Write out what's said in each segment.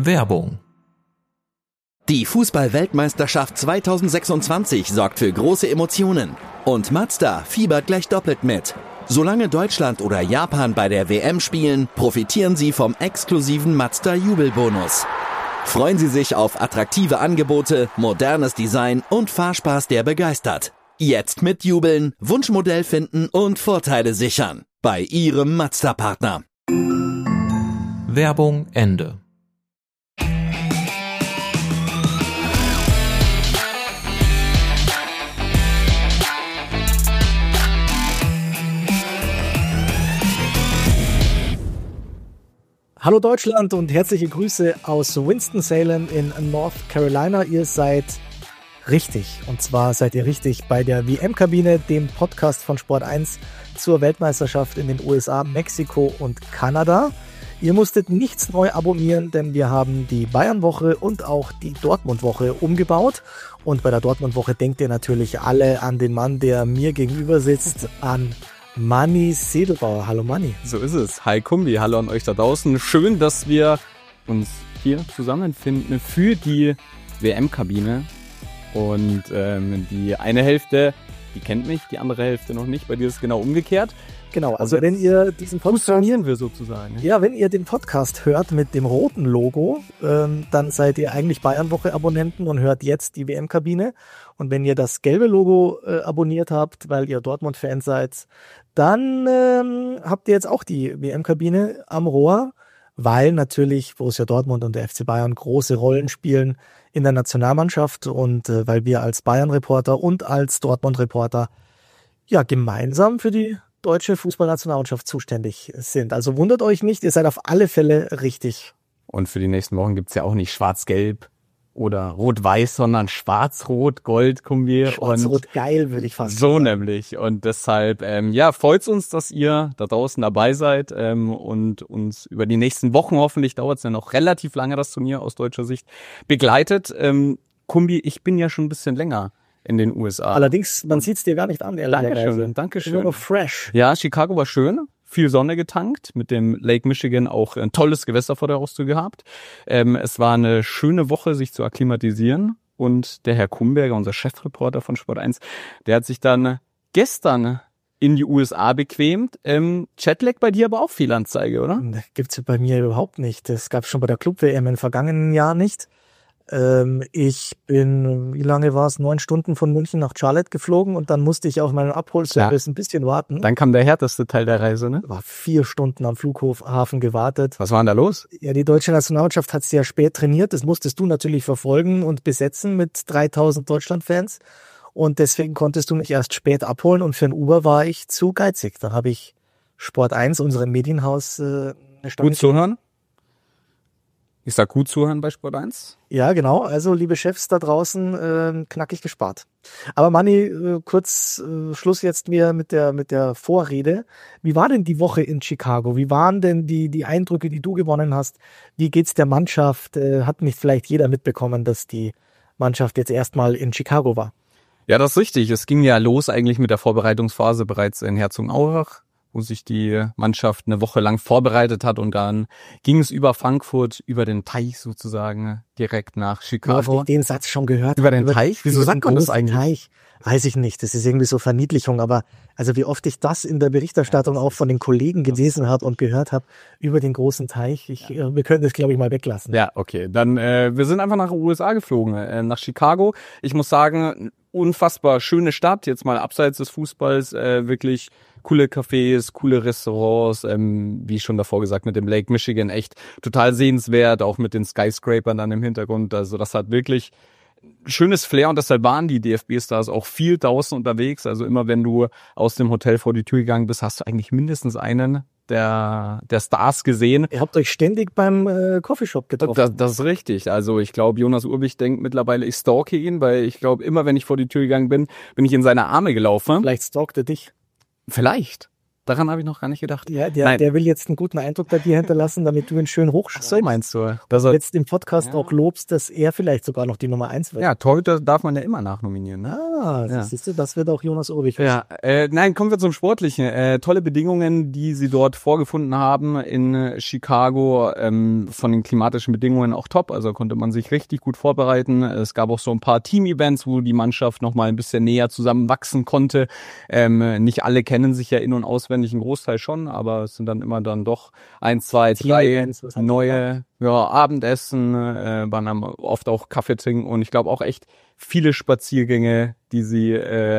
Werbung. Die Fußball-Weltmeisterschaft 2026 sorgt für große Emotionen. Und Mazda fiebert gleich doppelt mit. Solange Deutschland oder Japan bei der WM spielen, profitieren Sie vom exklusiven Mazda-Jubelbonus. Freuen Sie sich auf attraktive Angebote, modernes Design und Fahrspaß, der begeistert. Jetzt mitjubeln, Wunschmodell finden und Vorteile sichern. Bei Ihrem Mazda-Partner. Werbung Ende. Hallo Deutschland und herzliche Grüße aus Winston-Salem in North Carolina. Ihr seid richtig, und zwar seid ihr richtig bei der WM-Kabine, dem Podcast von Sport 1 zur Weltmeisterschaft in den USA, Mexiko und Kanada. Ihr musstet nichts neu abonnieren, denn wir haben die Bayern-Woche und auch die Dortmund-Woche umgebaut. Und bei der Dortmund-Woche denkt ihr natürlich alle an den Mann, der mir gegenüber sitzt, an Manni Sedelbauer. Hallo Manni. So ist es. Hi Kumbi, hallo an euch da draußen. Schön, dass wir uns hier zusammenfinden für die WM-Kabine. Und die eine Hälfte, die kennt mich, die andere Hälfte noch nicht. Bei dir ist es genau umgekehrt. Genau, also wenn ihr diesen Podcast... Fusionieren wir sozusagen. Ja, wenn ihr den Podcast hört mit dem roten Logo, dann seid ihr eigentlich Bayern-Woche-Abonnenten und hört jetzt die WM-Kabine. Und wenn ihr das gelbe Logo abonniert habt, weil ihr Dortmund-Fan seid, dann habt ihr jetzt auch die WM-Kabine am Rohr, weil natürlich Borussia Dortmund und der FC Bayern große Rollen spielen in der Nationalmannschaft und weil wir als Bayern-Reporter und als Dortmund-Reporter ja gemeinsam für die deutsche Fußballnationalmannschaft zuständig sind. Also wundert euch nicht, ihr seid auf alle Fälle richtig. Und für die nächsten Wochen gibt's ja auch nicht schwarz-gelb oder rot-weiß, sondern schwarz-rot-gold Kumbi. Schwarz-rot-geil würde ich fast so sagen. Nämlich. Und deshalb freut's uns, dass ihr da draußen dabei seid und uns über die nächsten Wochen, hoffentlich dauert's ja noch relativ lange, das Turnier aus deutscher Sicht, begleitet. Kumbi, ich bin ja schon ein bisschen länger in den USA. Allerdings, man sieht's dir gar nicht an. Dankeschön. Nur fresh. Ja, Chicago war schön. Viel Sonne getankt, mit dem Lake Michigan auch ein tolles Gewässer vor der Haustür gehabt. Es war eine schöne Woche, sich zu akklimatisieren. Und der Herr Kumberger, unser Chefreporter von Sport 1, der hat sich dann gestern in die USA bequemt. Jetlag bei dir aber auch Fehlanzeige, oder? Gibt's bei mir überhaupt nicht. Das gab's schon bei der Club-WM im vergangenen Jahr nicht. Ich bin, wie lange war es, 9 Stunden von München nach Charlotte geflogen und dann musste ich auf meinen Abholservice ein bisschen warten. Dann kam der härteste Teil der Reise, ne? War 4 Stunden am Flughafen gewartet. Was war denn da los? Ja, die deutsche Nationalmannschaft hat sehr spät trainiert. Das musstest du natürlich verfolgen und besetzen mit 3000 Deutschland-Fans. Und deswegen konntest du mich erst spät abholen und für ein Uber war ich zu geizig. Da habe ich Sport 1, unserem Medienhaus, eine Stunde. Gut zuhören? Ich sag gut zuhören bei Sport 1. Ja, genau. Also, liebe Chefs da draußen, knackig gespart. Aber Manni, kurz Schluss jetzt mit der Vorrede. Wie war denn die Woche in Chicago? Wie waren denn die Eindrücke, die du gewonnen hast? Wie geht's der Mannschaft? Hat nicht vielleicht jeder mitbekommen, dass die Mannschaft jetzt erstmal in Chicago war? Ja, das ist richtig. Es ging ja los eigentlich mit der Vorbereitungsphase bereits in Herzogenaurach, wo sich die Mannschaft eine Woche lang vorbereitet hat und dann ging es über Frankfurt, über den Teich sozusagen, direkt nach Chicago. Ja, den Satz schon gehört. Über den Teich? Wieso sagt man das eigentlich? Teich? Weiß ich nicht. Das ist irgendwie so Verniedlichung, aber also wie oft ich das in der Berichterstattung auch von den Kollegen gelesen habe und gehört habe, über den großen Teich. Wir können das, glaube ich, mal weglassen. Ja, okay. Dann, wir sind einfach nach den USA geflogen, nach Chicago. Ich muss sagen, unfassbar schöne Stadt, jetzt mal abseits des Fußballs, wirklich coole Cafés, coole Restaurants, wie schon davor gesagt, mit dem Lake Michigan echt total sehenswert, auch mit den Skyscrapern dann im Hintergrund. Also das hat wirklich schönes Flair und deshalb waren die DFB-Stars auch viel draußen unterwegs. Also immer wenn du aus dem Hotel vor die Tür gegangen bist, hast du eigentlich mindestens einen der Stars gesehen. Ihr habt euch ständig beim Coffeeshop getroffen. Das ist richtig. Also ich glaube, Jonas Urbich denkt mittlerweile, ich stalke ihn, weil ich glaube, immer wenn ich vor die Tür gegangen bin, bin ich in seine Arme gelaufen. Vielleicht stalkt er dich. Vielleicht. Daran habe ich noch gar nicht gedacht. Ja, der will jetzt einen guten Eindruck bei dir hinterlassen, damit du ihn schön hochschreibst. Ach so, meinst du? Dass du jetzt im Podcast auch lobst, dass er vielleicht sogar noch die Nummer 1 wird. Ja, Torhüter darf man ja immer nachnominieren. Ne? Ja. Siehst du, das wird auch Jonas Urbich. Ja, nein, kommen wir zum Sportlichen. Tolle Bedingungen, die sie dort vorgefunden haben in Chicago, von den klimatischen Bedingungen auch top, also konnte man sich richtig gut vorbereiten. Es gab auch so ein paar Team-Events, wo die Mannschaft noch mal ein bisschen näher zusammenwachsen konnte. Nicht alle kennen sich ja in- und auswendig, ein Großteil schon, aber es sind dann immer dann doch 1, 2, 3 neue Abendessen, waren dann oft auch Kaffee trinken und ich glaube auch echt viele Spaziergänge, die sie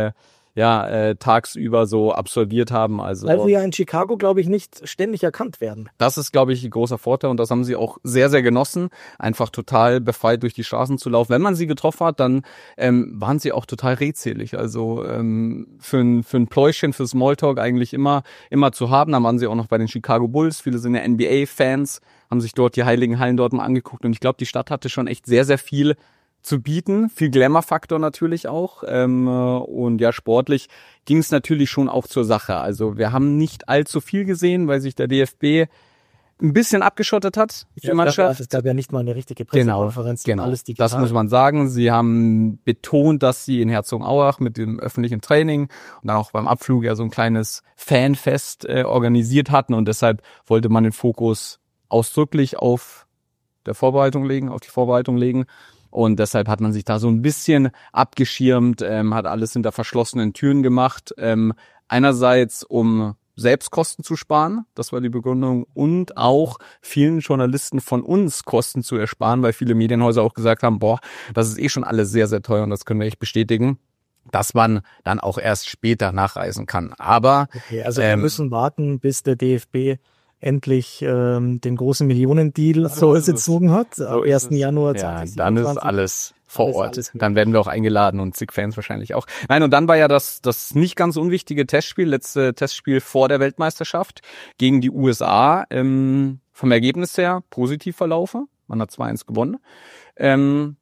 tagsüber so absolviert haben. Also weil sie ja in Chicago, glaube ich, nicht ständig erkannt werden. das ist, glaube ich, ein großer Vorteil und das haben sie auch sehr, sehr genossen, einfach total befreit durch die Straßen zu laufen. Wenn man sie getroffen hat, dann waren sie auch total redselig. Also für ein Pläuschen, für Smalltalk eigentlich immer zu haben. Dann waren sie auch noch bei den Chicago Bulls. Viele sind ja NBA-Fans, haben sich dort die heiligen Hallen dort mal angeguckt und ich glaube, die Stadt hatte schon echt sehr, sehr viel zu bieten, viel Glamour-Faktor natürlich auch und ja, sportlich ging es natürlich schon auch zur Sache. Also wir haben nicht allzu viel gesehen, weil sich der DFB ein bisschen abgeschottet hat, die Mannschaft. Es gab ja nicht mal eine richtige Pressekonferenz, Genau. alles digital. Das muss man sagen. Sie haben betont, dass sie in Herzogenaurach mit dem öffentlichen Training und dann auch beim Abflug ja so ein kleines Fanfest organisiert hatten und deshalb wollte man den Fokus ausdrücklich auf die Vorbereitung legen. Und deshalb hat man sich da so ein bisschen abgeschirmt, hat alles hinter verschlossenen Türen gemacht. Einerseits, um Selbstkosten zu sparen, das war die Begründung, und auch vielen Journalisten von uns Kosten zu ersparen, weil viele Medienhäuser auch gesagt haben, das ist schon alles sehr, sehr teuer und das können wir echt bestätigen, dass man dann auch erst später nachreisen kann. Aber okay, also wir müssen warten, bis der DFB endlich den großen Millionendeal gezogen hat. Am 1. Januar 2027. Ja, dann ist alles vor Ort. Dann werden wir auch eingeladen und zig Fans wahrscheinlich auch. Nein, und dann war ja das nicht ganz unwichtige letzte Testspiel vor der Weltmeisterschaft gegen die USA. Vom Ergebnis her positiv verlaufen. Man hat 2-1 gewonnen.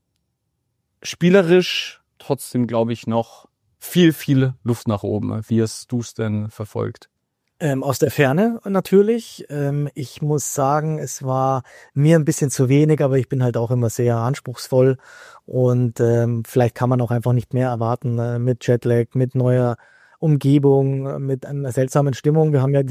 Spielerisch trotzdem, glaube ich, noch viel Luft nach oben. Wie hast du es denn verfolgt? Aus der Ferne natürlich. Ich muss sagen, es war mir ein bisschen zu wenig, aber ich bin halt auch immer sehr anspruchsvoll und vielleicht kann man auch einfach nicht mehr erwarten mit Jetlag, mit neuer Umgebung, mit einer seltsamen Stimmung. Wir haben ja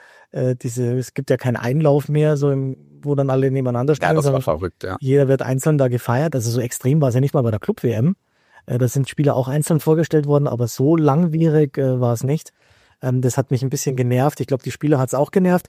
es gibt ja keinen Einlauf mehr, wo dann alle nebeneinander stehen. Ja, das war verrückt, ja. Jeder wird einzeln da gefeiert. Also so extrem war es ja nicht mal bei der Club-WM. Da sind Spieler auch einzeln vorgestellt worden, aber so langwierig war es nicht. Das hat mich ein bisschen genervt. Ich glaube, die Spieler hat es auch genervt.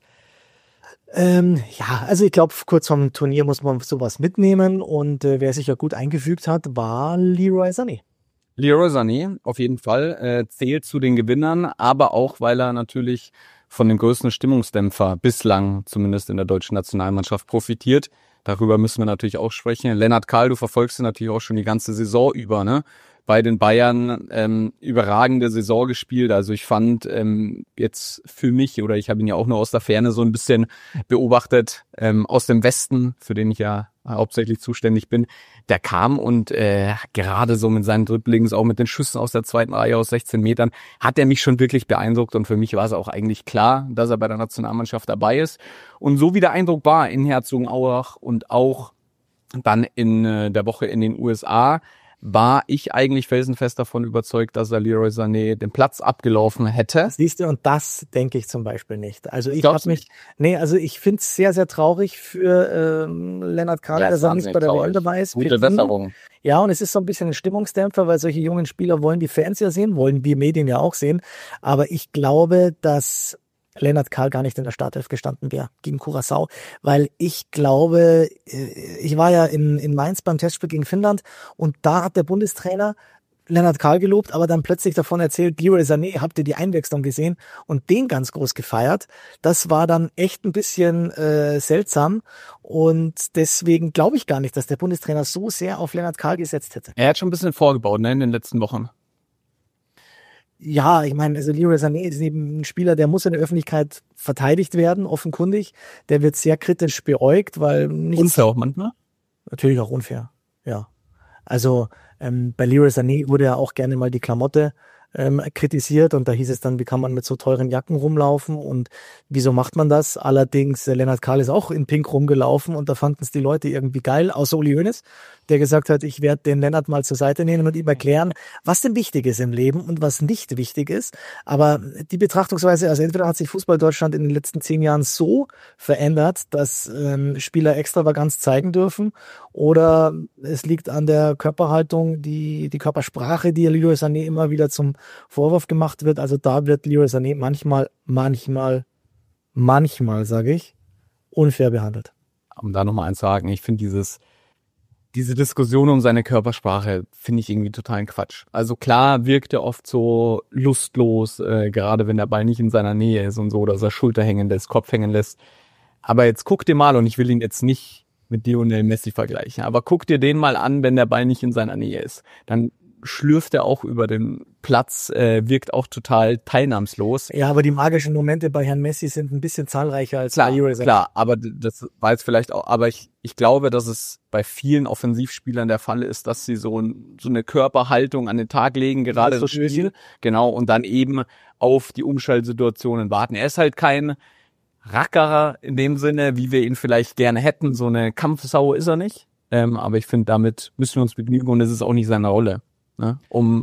Also ich glaube, kurz vom Turnier muss man sowas mitnehmen. Und wer sich ja gut eingefügt hat, war Leroy Sané. Leroy Sané, auf jeden Fall, zählt zu den Gewinnern, aber auch, weil er natürlich von dem größten Stimmungsdämpfer bislang, zumindest in der deutschen Nationalmannschaft, profitiert. Darüber müssen wir natürlich auch sprechen. Lennart Kahl, du verfolgst ihn natürlich auch schon die ganze Saison über, ne? Bei den Bayern überragende Saison gespielt. Also ich fand jetzt für mich, oder ich habe ihn ja auch nur aus der Ferne so ein bisschen beobachtet, aus dem Westen, für den ich ja hauptsächlich zuständig bin, der kam und gerade so mit seinen Dribblings, auch mit den Schüssen aus der zweiten Reihe aus 16 Metern, hat er mich schon wirklich beeindruckt und für mich war es auch eigentlich klar, dass er bei der Nationalmannschaft dabei ist. Und so wie der Eindruck war in Herzogenaurach und auch dann in der Woche in den USA, war ich eigentlich felsenfest davon überzeugt, dass er Leroy Sané den Platz abgelaufen hätte. Siehst du, und das denke ich zum Beispiel nicht. Also ich finde es sehr, sehr traurig für Lennart Kahl, dass er nicht bei der WM dabei ist. Gute Besserung. Ja, und es ist so ein bisschen ein Stimmungsdämpfer, weil solche jungen Spieler wollen die Fans ja sehen, wollen wir Medien ja auch sehen. Aber ich glaube, dass Lennart Kahl gar nicht in der Startelf gestanden wäre gegen Curaçao, weil ich glaube, ich war ja in Mainz beim Testspiel gegen Finnland und da hat der Bundestrainer Lennart Kahl gelobt, aber dann plötzlich davon erzählt, Leroy Sané, habt ihr die Einwechslung gesehen und den ganz groß gefeiert. Das war dann echt ein bisschen seltsam und deswegen glaube ich gar nicht, dass der Bundestrainer so sehr auf Lennart Kahl gesetzt hätte. Er hat schon ein bisschen vorgebaut, ne, in den letzten Wochen. Ja, ich meine, also Leroy Sané ist eben ein Spieler, der muss in der Öffentlichkeit verteidigt werden, offenkundig. Der wird sehr kritisch beäugt, weil unfair auch manchmal. Natürlich auch unfair, ja. Also bei Leroy Sané wurde ja auch gerne mal die Klamotte kritisiert und da hieß es dann, wie kann man mit so teuren Jacken rumlaufen und wieso macht man das? Allerdings, Lennart Kahl ist auch in Pink rumgelaufen und da fanden es die Leute irgendwie geil, außer Uli Hoeneß, der gesagt hat, ich werde den Lennart mal zur Seite nehmen und ihm erklären, was denn wichtig ist im Leben und was nicht wichtig ist. Aber die Betrachtungsweise, also entweder hat sich Fußball Deutschland in den letzten 10 Jahren so verändert, dass Spieler Extravaganz zeigen dürfen oder es liegt an der Körperhaltung, die Körpersprache, die Leroy Sané immer wieder zum Vorwurf gemacht wird. Also da wird Leroy Sané manchmal, sage ich, unfair behandelt. Um da nochmal eins zu sagen, ich finde diese Diskussion um seine Körpersprache finde ich irgendwie totalen Quatsch. Also klar wirkt er oft so lustlos, gerade wenn der Ball nicht in seiner Nähe ist und so, dass er Schulter hängen lässt, Kopf hängen lässt. Aber jetzt guck dir mal, und ich will ihn jetzt nicht mit Lionel Messi vergleichen, aber guck dir den mal an, wenn der Ball nicht in seiner Nähe ist. Dann schlürft er auch über den Platz, wirkt auch total teilnahmslos. Ja, aber die magischen Momente bei Herrn Messi sind ein bisschen zahlreicher als bei Leroy Sané. Klar, aber das war jetzt vielleicht auch, aber ich glaube, dass es bei vielen Offensivspielern der Fall ist, dass sie so eine Körperhaltung an den Tag legen, gerade im Spiel, genau, und dann eben auf die Umschaltsituationen warten. Er ist halt kein Rackerer in dem Sinne, wie wir ihn vielleicht gerne hätten. So eine Kampfsau ist er nicht. Aber ich finde, damit müssen wir uns begnügen und es ist auch nicht seine Rolle. Ne?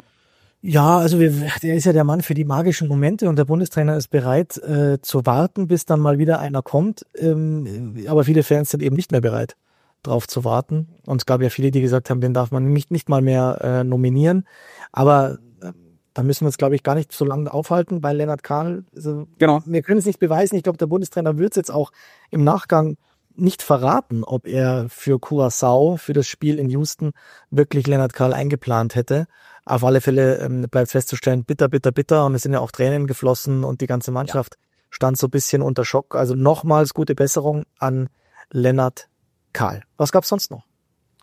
Ja, also der ist ja der Mann für die magischen Momente und der Bundestrainer ist bereit zu warten, bis dann mal wieder einer kommt. Aber viele Fans sind eben nicht mehr bereit, drauf zu warten. Und es gab ja viele, die gesagt haben, den darf man nicht mal mehr nominieren. Aber da müssen wir uns, glaube ich, gar nicht so lange aufhalten bei Lennart Kahl. Also, genau. Wir können es nicht beweisen. Ich glaube, der Bundestrainer wird es jetzt auch im Nachgang nicht verraten, ob er für Curaçao, für das Spiel in Houston, wirklich Lennart Kahl eingeplant hätte. Auf alle Fälle bleibt festzustellen, bitter. Und es sind ja auch Tränen geflossen und die ganze Mannschaft stand so ein bisschen unter Schock. Also nochmals gute Besserung an Lennart Kahl. Was gab's sonst noch?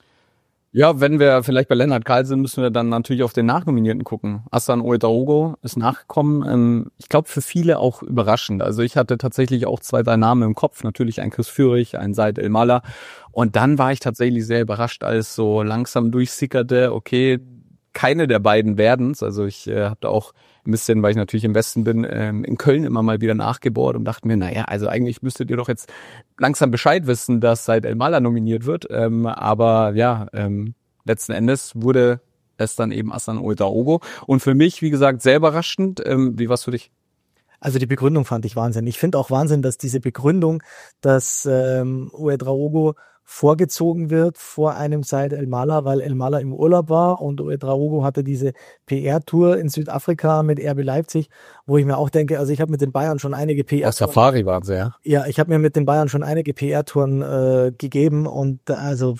Ja, wenn wir vielleicht bei Lennart Kahl sind, müssen wir dann natürlich auf den Nachnominierten gucken. Hassan Ouedraogo ist nachgekommen. Ich glaube, für viele auch überraschend. Also ich hatte tatsächlich auch 2, 3 Namen im Kopf. Natürlich ein Chris Führig, ein Said El-Mala. Und dann war ich tatsächlich sehr überrascht, als so langsam durchsickerte, okay, keine der beiden werden's. Also ich habe da auch ein bisschen, weil ich natürlich im Westen bin, in Köln immer mal wieder nachgebohrt und dachte mir, naja, also eigentlich müsstet ihr doch jetzt langsam Bescheid wissen, dass Said El-Mala nominiert wird. Aber ja, letzten Endes wurde es dann eben Hassan Ouedraogo. Und für mich, wie gesagt, sehr überraschend. Wie war's für dich? Also die Begründung fand ich Wahnsinn. Ich finde auch Wahnsinn, dass diese Begründung, dass Ouedraogo vorgezogen wird vor einem Said El-Mala, weil El-Mala im Urlaub war und Ouedraogo hatte diese PR-Tour in Südafrika mit RB Leipzig, wo ich mir auch denke, also ich habe mit den Bayern schon einige PR-Touren... Aus Safari waren sie, ja? Ja, ich habe mir mit den Bayern schon einige PR-Touren gegeben und also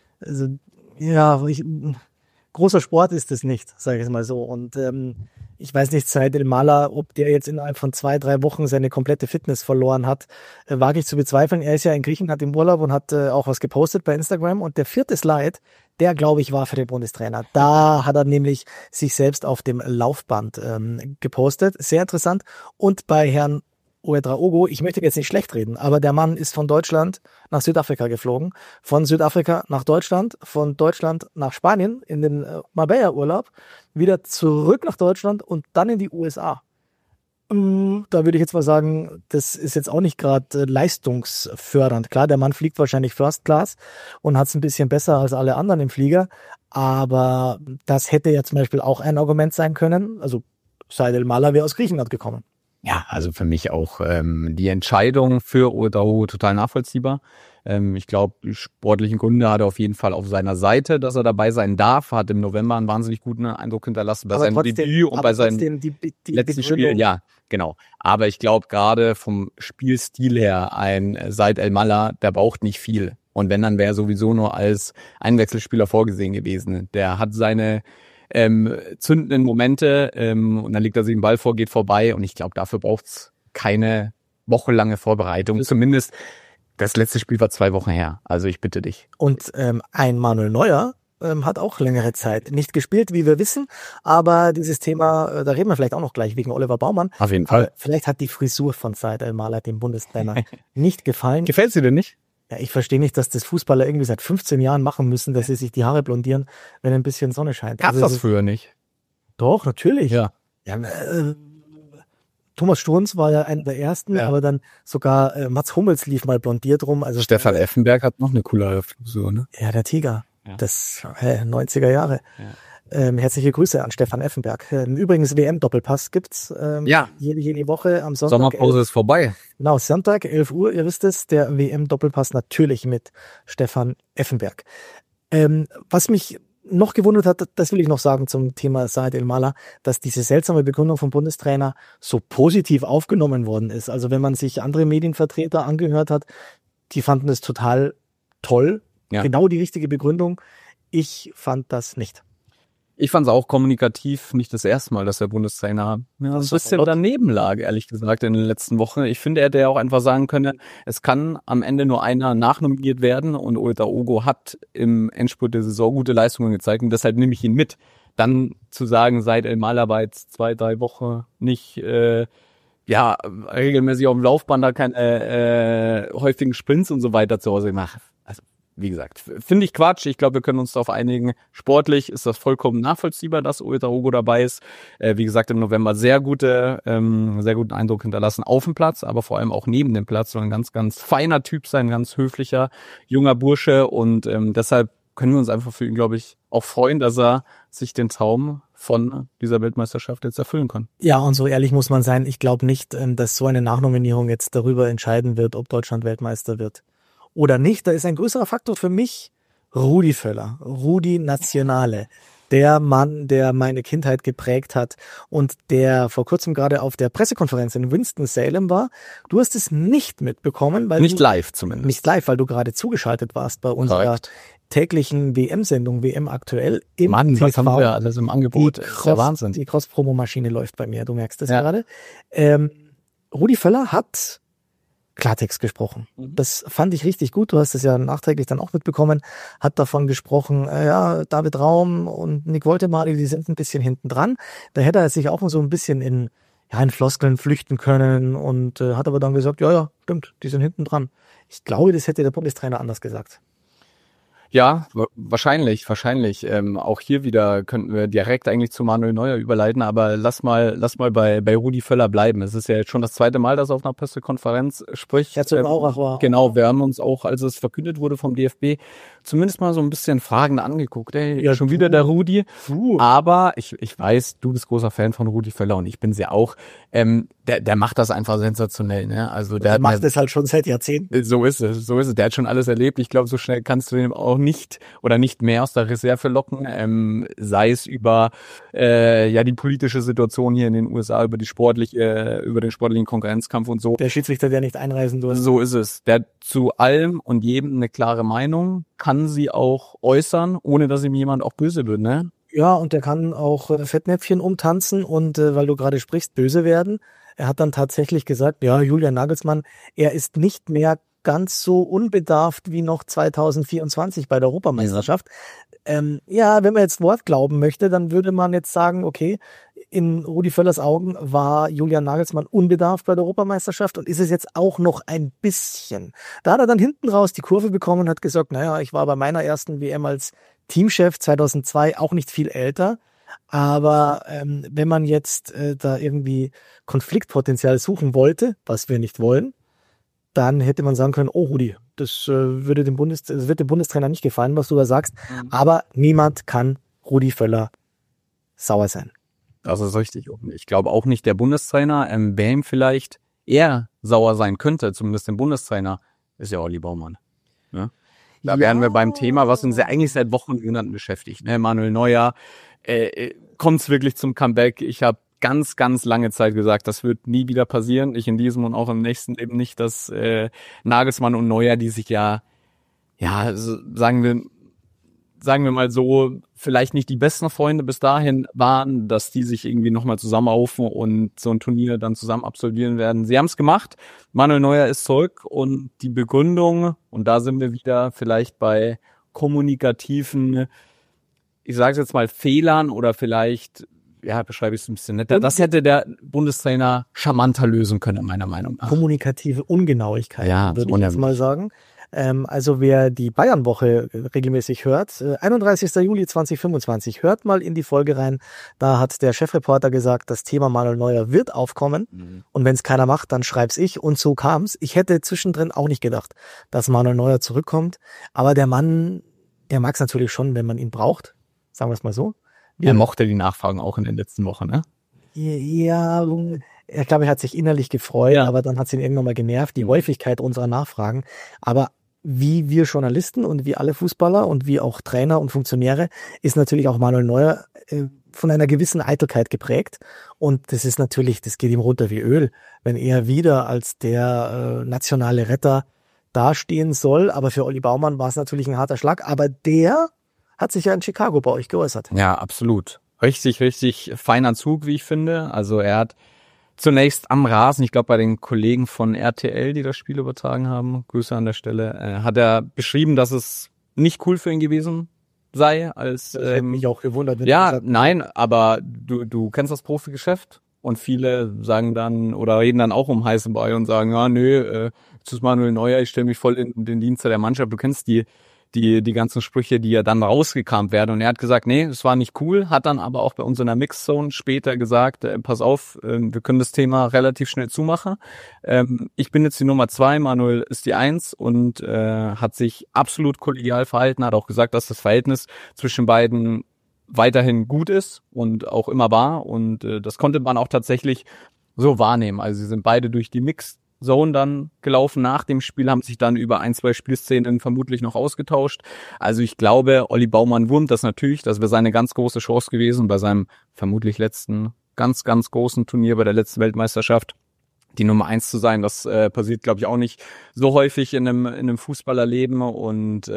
ja, großer Sport ist es nicht, sage ich es mal so. Und ich weiß nicht, Said El-Mala, ob der jetzt innerhalb von 2, 3 Wochen seine komplette Fitness verloren hat, wage ich zu bezweifeln. Er ist ja in Griechenland im Urlaub und hat auch was gepostet bei Instagram. Und der 4. Slide, der, glaube ich, war für den Bundestrainer. Da hat er nämlich sich selbst auf dem Laufband gepostet. Sehr interessant. Und bei Herrn Ouedraogo, ich möchte jetzt nicht schlecht reden, aber der Mann ist von Deutschland nach Südafrika geflogen, von Südafrika nach Deutschland, von Deutschland nach Spanien in den Marbella-Urlaub, wieder zurück nach Deutschland und dann in die USA. Da würde ich jetzt mal sagen, das ist jetzt auch nicht gerade leistungsfördernd. Klar, der Mann fliegt wahrscheinlich First Class und hat es ein bisschen besser als alle anderen im Flieger, aber das hätte ja zum Beispiel auch ein Argument sein können. Also Said El-Mala wäre aus Griechenland gekommen. Ja, also für mich auch die Entscheidung für Ouedraogo total nachvollziehbar. Ich glaube, die sportlichen Gründe hat er auf jeden Fall auf seiner Seite, dass er dabei sein darf. Hat im November einen wahnsinnig guten Eindruck hinterlassen bei seinem Debüt und bei seinem letzten Spiel. Ja, genau. Aber ich glaube, gerade vom Spielstil her, ein Said El-Mala, der braucht nicht viel. Und wenn, dann wäre er sowieso nur als Einwechselspieler vorgesehen gewesen. Der hat seine zündenden Momente und dann legt er sich den Ball vor, geht vorbei und ich glaube, dafür braucht's keine wochenlange Vorbereitung. Zumindest das letzte Spiel war 2 Wochen her, also ich bitte dich. Und ein Manuel Neuer hat auch längere Zeit nicht gespielt, wie wir wissen, aber dieses Thema, da reden wir vielleicht auch noch gleich wegen Oliver Baumann. Auf jeden Fall. Vielleicht hat die Frisur von Said El-Mala dem Bundestrainer nicht gefallen. Gefällt sie dir nicht? Ja, ich verstehe nicht, dass das Fußballer irgendwie seit 15 Jahren machen müssen, dass sie sich die Haare blondieren, wenn ein bisschen Sonne scheint. Gab's das früher nicht? Doch, natürlich. Ja. Ja, Thomas Strunz war ja einer der ersten, aber dann sogar Mats Hummels lief mal blondiert rum. Also Stefan Effenberg hat noch eine coolere Frisur, ne? Ja, der Tiger. Ja. Das 90er Jahre. Ja. Herzliche Grüße an Stefan Effenberg. Übrigens WM-Doppelpass gibt's jede Woche am Sonntag. Sommerpause ist vorbei. Genau, Sonntag, 11 Uhr, ihr wisst es, der WM-Doppelpass natürlich mit Stefan Effenberg. Was mich noch gewundert hat, das will ich noch sagen zum Thema Saad El-Mala, dass diese seltsame Begründung vom Bundestrainer so positiv aufgenommen worden ist. Also wenn man sich andere Medienvertreter angehört hat, die fanden es total toll. Ja. Genau die richtige Begründung. Ich fand das nicht. Ich fand es auch kommunikativ nicht das erste Mal, dass der Bundestrainer ein bisschen daneben lag, ehrlich gesagt, in den letzten Wochen. Ich finde, er hätte ja auch einfach sagen können, es kann am Ende nur einer nachnominiert werden und Ouedraogo hat im Endspurt der Saison gute Leistungen gezeigt und deshalb nehme ich ihn mit. Dann zu sagen, seit El-Mala war jetzt 2-3 Wochen nicht regelmäßig auf dem Laufband, da keine häufigen Sprints und so weiter zu Hause gemacht. Also wie gesagt, finde ich Quatsch. Ich glaube, wir können uns darauf einigen. Sportlich ist das vollkommen nachvollziehbar, dass Ouedraogo dabei ist. Wie gesagt, im November sehr guten Eindruck hinterlassen auf dem Platz, aber vor allem auch neben dem Platz. Soll ein ganz, ganz feiner Typ sein, ganz höflicher, junger Bursche. Und deshalb können wir uns einfach für ihn, glaube ich, auch freuen, dass er sich den Traum von dieser Weltmeisterschaft jetzt erfüllen kann. Ja, und so ehrlich muss man sein. Ich glaube nicht, dass so eine Nachnominierung jetzt darüber entscheiden wird, ob Deutschland Weltmeister wird oder nicht. Da ist ein größerer Faktor für mich Rudi Völler, Rudi Nationale, der Mann, der meine Kindheit geprägt hat und der vor kurzem gerade auf der Pressekonferenz in Winston-Salem war. Du hast es nicht mitbekommen, weil nicht live zumindest. Nicht live, weil du gerade zugeschaltet warst bei unserer täglichen WM-Sendung, WM aktuell im Mann, TV. Was haben wir alles im Angebot? Das ist der Wahnsinn. Die Cross-Promo-Maschine läuft bei mir, du merkst das gerade. Rudi Völler hat Klartext gesprochen. Das fand ich richtig gut. Du hast es ja nachträglich dann auch mitbekommen. Hat davon gesprochen, David Raum und Nick Woltemade, die sind ein bisschen hinten dran. Da hätte er sich auch so ein bisschen in Floskeln flüchten können und hat aber dann gesagt, ja, stimmt, die sind hinten dran. Ich glaube, das hätte der Bundestrainer anders gesagt. Ja, wahrscheinlich. Auch hier wieder könnten wir direkt eigentlich zu Manuel Neuer überleiten, aber lass mal bei Rudi Völler bleiben. Es ist ja jetzt schon das zweite Mal, dass er auf einer Pressekonferenz spricht. Herzogenaurach war. Genau, wir haben uns auch, als es verkündet wurde vom DFB, zumindest mal so ein bisschen fragend angeguckt. Schon wieder der Rudi. Aber ich weiß, du bist großer Fan von Rudi Völler und ich bin sie auch. Der macht das einfach sensationell, ne? Also der macht es halt schon seit Jahrzehnten. So ist es. Der hat schon alles erlebt. Ich glaube, so schnell kannst du ihn auch nicht mehr aus der Reserve locken, sei es über die politische Situation hier in den USA, über den sportlichen Konkurrenzkampf und so. Der Schiedsrichter, der nicht einreisen durfte. So ist es. Der hat zu allem und jedem eine klare Meinung, kann sie auch äußern, ohne dass ihm jemand auch böse wird, ne? Ja, und der kann auch Fettnäpfchen umtanzen und weil du gerade sprichst, böse werden. Er hat dann tatsächlich gesagt, ja, Julian Nagelsmann, er ist nicht mehr ganz so unbedarft wie noch 2024 bei der Europameisterschaft. Wenn man jetzt Wort glauben möchte, dann würde man jetzt sagen, okay, in Rudi Völlers Augen war Julian Nagelsmann unbedarft bei der Europameisterschaft und ist es jetzt auch noch ein bisschen. Da hat er dann hinten raus die Kurve bekommen und hat gesagt, ich war bei meiner ersten WM als Teamchef 2002 auch nicht viel älter. Aber wenn man jetzt da irgendwie Konfliktpotenzial suchen wollte, was wir nicht wollen, dann hätte man sagen können, oh Rudi, das wird dem Bundestrainer nicht gefallen, was du da sagst. Aber niemand kann Rudi Völler sauer sein. Das ist richtig. Ich glaube auch nicht der Bundestrainer, wer ihm vielleicht eher sauer sein könnte, zumindest dem Bundestrainer, ist ja Olli Baumann. Ne? Da wären wir beim Thema, was uns ja eigentlich seit Wochen genannt beschäftigt. Ne? Manuel Neuer, kommt es wirklich zum Comeback? Ich habe ganz, ganz lange Zeit gesagt, das wird nie wieder passieren. Ich in diesem und auch im nächsten Leben nicht, dass Nagelsmann und Neuer, die sich sagen wir mal so, vielleicht nicht die besten Freunde bis dahin waren, dass die sich irgendwie nochmal zusammenraufen und so ein Turnier dann zusammen absolvieren werden. Sie haben es gemacht. Manuel Neuer ist zurück und die Begründung, und da sind wir wieder vielleicht bei kommunikativen, ich sage es jetzt mal, Fehlern oder vielleicht, beschreibe ich es ein bisschen netter. Das hätte der Bundestrainer charmanter lösen können, meiner Meinung nach. Kommunikative Ungenauigkeit, würde ich jetzt mal sagen. Also wer die Bayern-Woche regelmäßig hört, 31. Juli 2025, hört mal in die Folge rein. Da hat der Chefreporter gesagt, das Thema Manuel Neuer wird aufkommen. Und wenn es keiner macht, dann schreib's ich. Und so kam's. Ich hätte zwischendrin auch nicht gedacht, dass Manuel Neuer zurückkommt. Aber der Mann, der mag's natürlich schon, wenn man ihn braucht. Sagen wir es mal so. Er mochte die Nachfragen auch in den letzten Wochen, ne? Ja, ich glaube, er hat sich innerlich gefreut, aber dann hat es ihn irgendwann mal genervt, die Häufigkeit unserer Nachfragen. Aber wie wir Journalisten und wie alle Fußballer und wie auch Trainer und Funktionäre ist natürlich auch Manuel Neuer von einer gewissen Eitelkeit geprägt. Und das ist natürlich, das geht ihm runter wie Öl, wenn er wieder als der nationale Retter dastehen soll. Aber für Olli Baumann war es natürlich ein harter Schlag. Aber der hat sich ja in Chicago bei euch geäußert. Ja, absolut. Richtig, richtig feiner Zug, wie ich finde. Also er hat zunächst am Rasen, ich glaube bei den Kollegen von RTL, die das Spiel übertragen haben, Grüße an der Stelle, hat er beschrieben, dass es nicht cool für ihn gewesen sei. Das hätte mich auch gewundert. Nein, aber du kennst das Profigeschäft und viele sagen dann oder reden dann auch um heißen Brei und sagen, ja, nö, jetzt ist Manuel Neuer, ich stelle mich voll in den Dienst der Mannschaft. Du kennst die ganzen Sprüche, die ja dann rausgekramt werden. Und er hat gesagt, nee, es war nicht cool, hat dann aber auch bei uns in der Mixzone später gesagt, pass auf, wir können das Thema relativ schnell zumachen. Ich bin jetzt die Nummer 2, Manuel ist die 1 und hat sich absolut kollegial verhalten, hat auch gesagt, dass das Verhältnis zwischen beiden weiterhin gut ist und auch immer war. Und das konnte man auch tatsächlich so wahrnehmen. Also sie sind beide durch die Mixzone dann gelaufen nach dem Spiel, haben sich dann über 1-2 Spielszenen vermutlich noch ausgetauscht. Also ich glaube, Olli Baumann wurmt das natürlich. Das wäre seine ganz große Chance gewesen bei seinem vermutlich letzten, ganz, ganz großen Turnier bei der letzten Weltmeisterschaft, die Nummer 1 zu sein. Das passiert, glaube ich, auch nicht so häufig in einem Fußballerleben. Und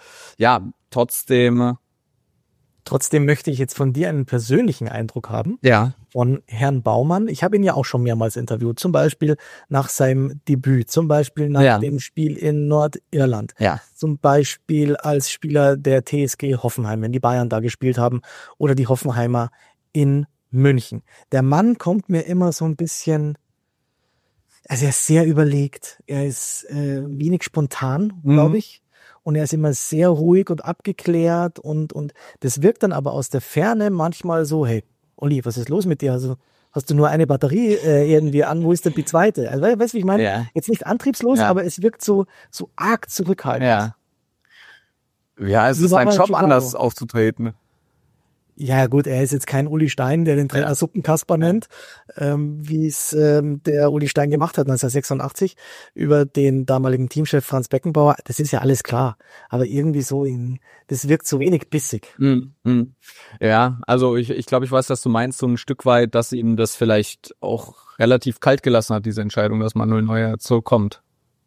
Trotzdem möchte ich jetzt von dir einen persönlichen Eindruck haben. Ja. Von Herrn Baumann. Ich habe ihn ja auch schon mehrmals interviewt. Zum Beispiel nach seinem Debüt. Zum Beispiel nach dem Spiel in Nordirland. Ja. Zum Beispiel als Spieler der TSG Hoffenheim, wenn die Bayern da gespielt haben. Oder die Hoffenheimer in München. Der Mann kommt mir immer so ein bisschen... Also er ist sehr überlegt. Er ist wenig spontan, glaube ich. Und er ist immer sehr ruhig und abgeklärt und das wirkt dann aber aus der Ferne manchmal so, hey, Olli, was ist los mit dir? Also hast du nur eine Batterie irgendwie an, wo ist denn die zweite? Also weißt du, wie ich meine? Ja. Jetzt nicht antriebslos, aber es wirkt so arg zurückhaltend. Ja, es ist sein Job, anders aufzutreten. Ja gut, er ist jetzt kein Uli Stein, der den Trainer Suppenkasper nennt, wie es der Uli Stein gemacht hat 1986 über den damaligen Teamchef Franz Beckenbauer. Das ist ja alles klar, aber irgendwie so, das wirkt so wenig bissig. Ja, also ich glaube, ich weiß, dass du meinst, so ein Stück weit, dass ihm das vielleicht auch relativ kalt gelassen hat, diese Entscheidung, dass Manuel Neuer zurückkommt.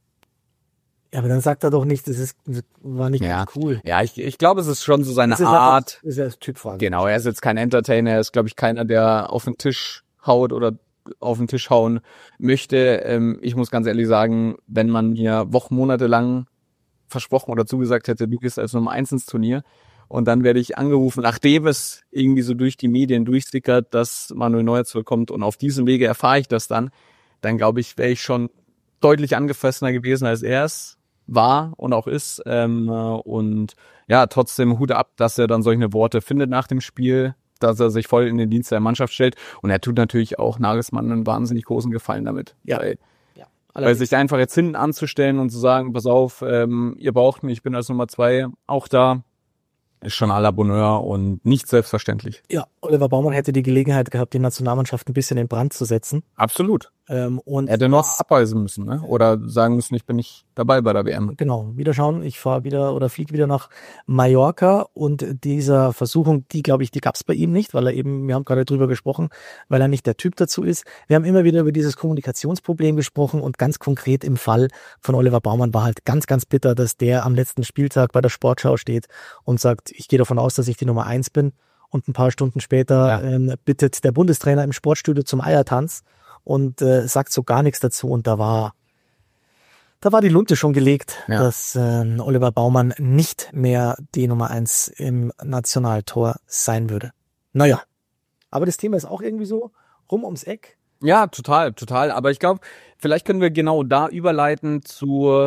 Ja, aber dann sagt er doch nicht, war nicht cool. Ja, ich glaube, es ist schon so seine Art. Das ist ja Typfrage. Genau, er ist jetzt kein Entertainer, er ist, glaube ich, keiner, der auf den Tisch haut oder auf den Tisch hauen möchte. Ich muss ganz ehrlich sagen, wenn man mir Monate lang versprochen oder zugesagt hätte, du gehst als Nummer 1 ins Turnier und dann werde ich angerufen, nachdem es irgendwie so durch die Medien durchsickert, dass Manuel Neuer zurückkommt und auf diesem Wege erfahre ich das dann glaube ich, wäre ich schon deutlich angefressener gewesen, als er es war und auch ist. Und ja, trotzdem Hut ab, dass er dann solche Worte findet nach dem Spiel, dass er sich voll in den Dienst der Mannschaft stellt. Und er tut natürlich auch Nagelsmann einen wahnsinnig großen Gefallen damit. Ja. Weil sich einfach jetzt hinten anzustellen und zu sagen, pass auf, ihr braucht mich, ich bin als Nummer 2 auch da, ist schon à la Bonheur und nicht selbstverständlich. Ja, Oliver Baumann hätte die Gelegenheit gehabt, die Nationalmannschaft ein bisschen in Brand zu setzen. Absolut. Und er hätte noch abreisen müssen, ne? Oder sagen müssen, ich bin nicht dabei bei der WM. Genau, wieder schauen, ich fahre wieder oder fliege wieder nach Mallorca und dieser Versuchung, die gab es bei ihm nicht, weil wir haben gerade drüber gesprochen, weil er nicht der Typ dazu ist. Wir haben immer wieder über dieses Kommunikationsproblem gesprochen und ganz konkret im Fall von Oliver Baumann war halt ganz, ganz bitter, dass der am letzten Spieltag bei der Sportschau steht und sagt, ich gehe davon aus, dass ich die Nummer 1 bin und ein paar Stunden später bittet der Bundestrainer im Sportstudio zum Eiertanz und sagt so gar nichts dazu und da war die Lunte schon gelegt, dass Oliver Baumann nicht mehr die Nummer 1 im Nationaltor sein würde. Naja, aber das Thema ist auch irgendwie so rum ums Eck. Ja, total. Aber ich glaube, vielleicht können wir genau da überleiten zur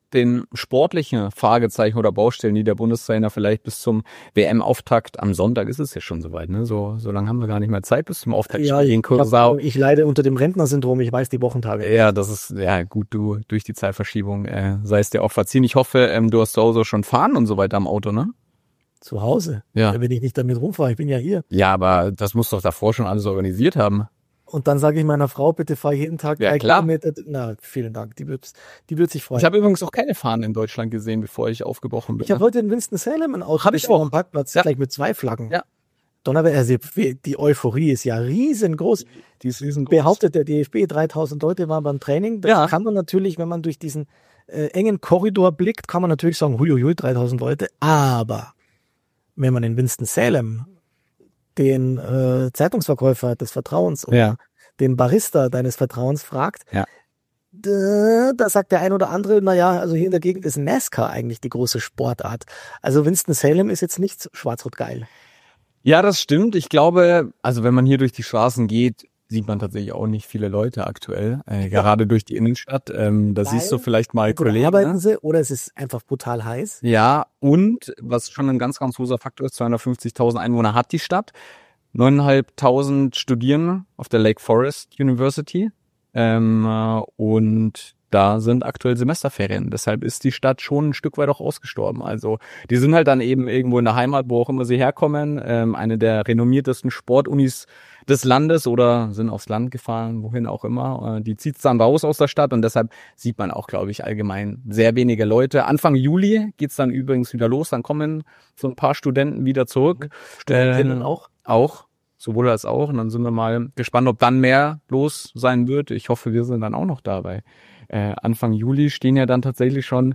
den sportlichen Fragezeichen oder Baustellen, die der Bundestrainer vielleicht bis zum WM-Auftakt, am Sonntag ist es ja schon soweit, ne? So lange haben wir gar nicht mehr Zeit bis zum Auftakt. Ja, ich leide unter dem Rentnersyndrom, ich weiß die Wochentage. Ja, das ist, ja gut, du durch die Zeitverschiebung sei es dir auch verziehen. Ich hoffe, du hast zu Hause schon fahren und so weiter am Auto, ne? Zu Hause? Ja. Wenn ich nicht damit rumfahre, ich bin ja hier. Ja, aber das musst du doch davor schon alles organisiert haben. Und dann sage ich meiner Frau, bitte fahr jeden Tag 3 Kilometer. Na, vielen Dank, die wird sich freuen. Ich habe übrigens auch keine Fahnen in Deutschland gesehen, bevor ich aufgebrochen bin. Ich habe heute in Winston-Salem ein Auto. Habe ich auch. Am Parkplatz, gleich mit 2 Flaggen. Ja. Donnerwetter, also die Euphorie ist ja riesengroß. Die ist riesengroß. Behauptet der DFB, 3000 Leute waren beim Training. Das kann man natürlich, wenn man durch diesen engen Korridor blickt, kann man natürlich sagen, huiuiui, 3000 Leute. Aber wenn man in Winston-Salem den Zeitungsverkäufer des Vertrauens oder den Barista deines Vertrauens fragt, da sagt der ein oder andere, naja, also hier in der Gegend ist NASCAR eigentlich die große Sportart. Also Winston-Salem ist jetzt nicht schwarz-rot-geil. Ja, das stimmt. Ich glaube, also wenn man hier durch die Straßen geht, sieht man tatsächlich auch nicht viele Leute aktuell, gerade durch die Innenstadt. Da siehst du vielleicht mal Kollegen. Arbeiten sie oder es ist einfach brutal heiß? Ja, und was schon ein ganz, ganz großer Faktor ist, 250.000 Einwohner hat die Stadt. 9.500 studieren auf der Lake Forest University. Und da sind aktuell Semesterferien. Deshalb ist die Stadt schon ein Stück weit auch ausgestorben. Also die sind halt dann eben irgendwo in der Heimat, wo auch immer sie herkommen. Eine der renommiertesten Sportunis des Landes oder sind aufs Land gefahren, wohin auch immer. Die zieht's dann raus aus der Stadt und deshalb sieht man auch, glaube ich, allgemein sehr wenige Leute. Anfang Juli geht's dann übrigens wieder los. Dann kommen so ein paar Studenten wieder zurück. Studentinnen auch? Auch. Sowohl als auch. Und dann sind wir mal gespannt, ob dann mehr los sein wird. Ich hoffe, wir sind dann auch noch dabei. Anfang Juli stehen ja dann tatsächlich schon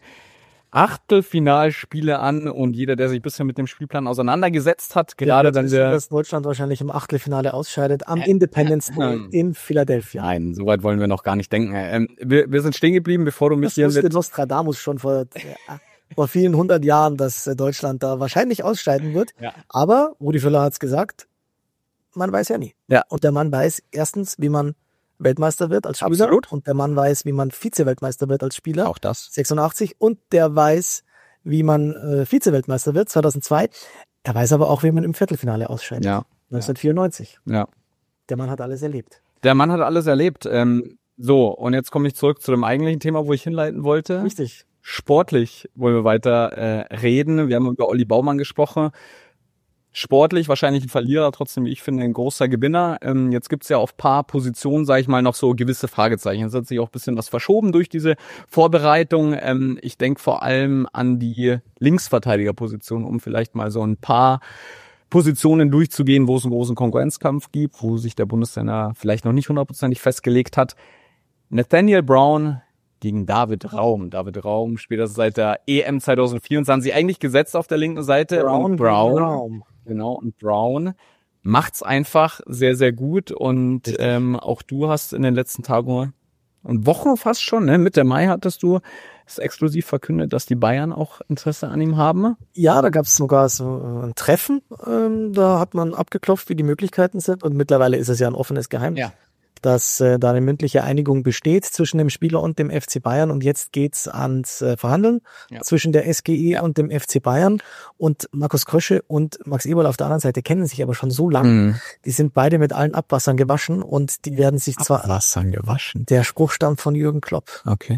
Achtelfinalspiele an und jeder, der sich ein bisschen mit dem Spielplan auseinandergesetzt hat, gerade dann dass Deutschland wahrscheinlich im Achtelfinale ausscheidet am Independence Day in Philadelphia. Nein, so weit wollen wir noch gar nicht denken. Wir sind stehen geblieben, bevor du mich hier mit Nostradamus schon vor vielen 100 Jahren, dass Deutschland da wahrscheinlich ausscheiden wird. Ja. Aber Rudi Völler hat's gesagt, man weiß ja nie. Ja. Und der Mann weiß erstens, wie man Weltmeister wird als Spieler. Absolut. Und der Mann weiß, wie man Vize-Weltmeister wird als Spieler. Auch das. 86. Und der weiß, wie man Vize-Weltmeister wird 2002. Er weiß aber auch, wie man im Viertelfinale ausscheidet. Ja. 1994. Ja. Der Mann hat alles erlebt. Der Mann hat alles erlebt. So, und jetzt komme ich zurück zu dem eigentlichen Thema, wo ich hinleiten wollte. Richtig. Sportlich wollen wir weiter reden. Wir haben über Olli Baumann gesprochen. Sportlich wahrscheinlich ein Verlierer, trotzdem, wie ich finde, ein großer Gewinner. Jetzt gibt's ja auf paar Positionen, sage ich mal, noch so gewisse Fragezeichen. Es hat sich auch ein bisschen was verschoben durch diese Vorbereitung. Ich denke vor allem an die Linksverteidigerposition, um vielleicht mal so ein paar Positionen durchzugehen, wo es einen großen Konkurrenzkampf gibt, wo sich der Bundestrainer vielleicht noch nicht hundertprozentig festgelegt hat. Nathaniel Brown gegen David Raum. David Raum spielt das seit der EM 2024 eigentlich gesetzt auf der linken Seite. Brown. Genau, und Brown macht's einfach sehr, sehr gut. Und auch du hast in den letzten Tagen und Wochen fast schon, ne, Mitte Mai hattest du es exklusiv verkündet, dass die Bayern auch Interesse an ihm haben. Ja, da gab es sogar so ein Treffen. Da hat man abgeklopft, wie die Möglichkeiten sind. Und mittlerweile ist es ja ein offenes Geheimnis. Ja. Dass da eine mündliche Einigung besteht zwischen dem Spieler und dem FC Bayern. Und jetzt geht's ans Verhandeln zwischen der SGE und dem FC Bayern. Und Markus Krösche und Max Eberl auf der anderen Seite kennen sich aber schon so lange. Die sind beide mit allen Abwassern gewaschen und die werden sich zwar... Abwassern gewaschen? Der Spruch stammt von Jürgen Klopp. Okay.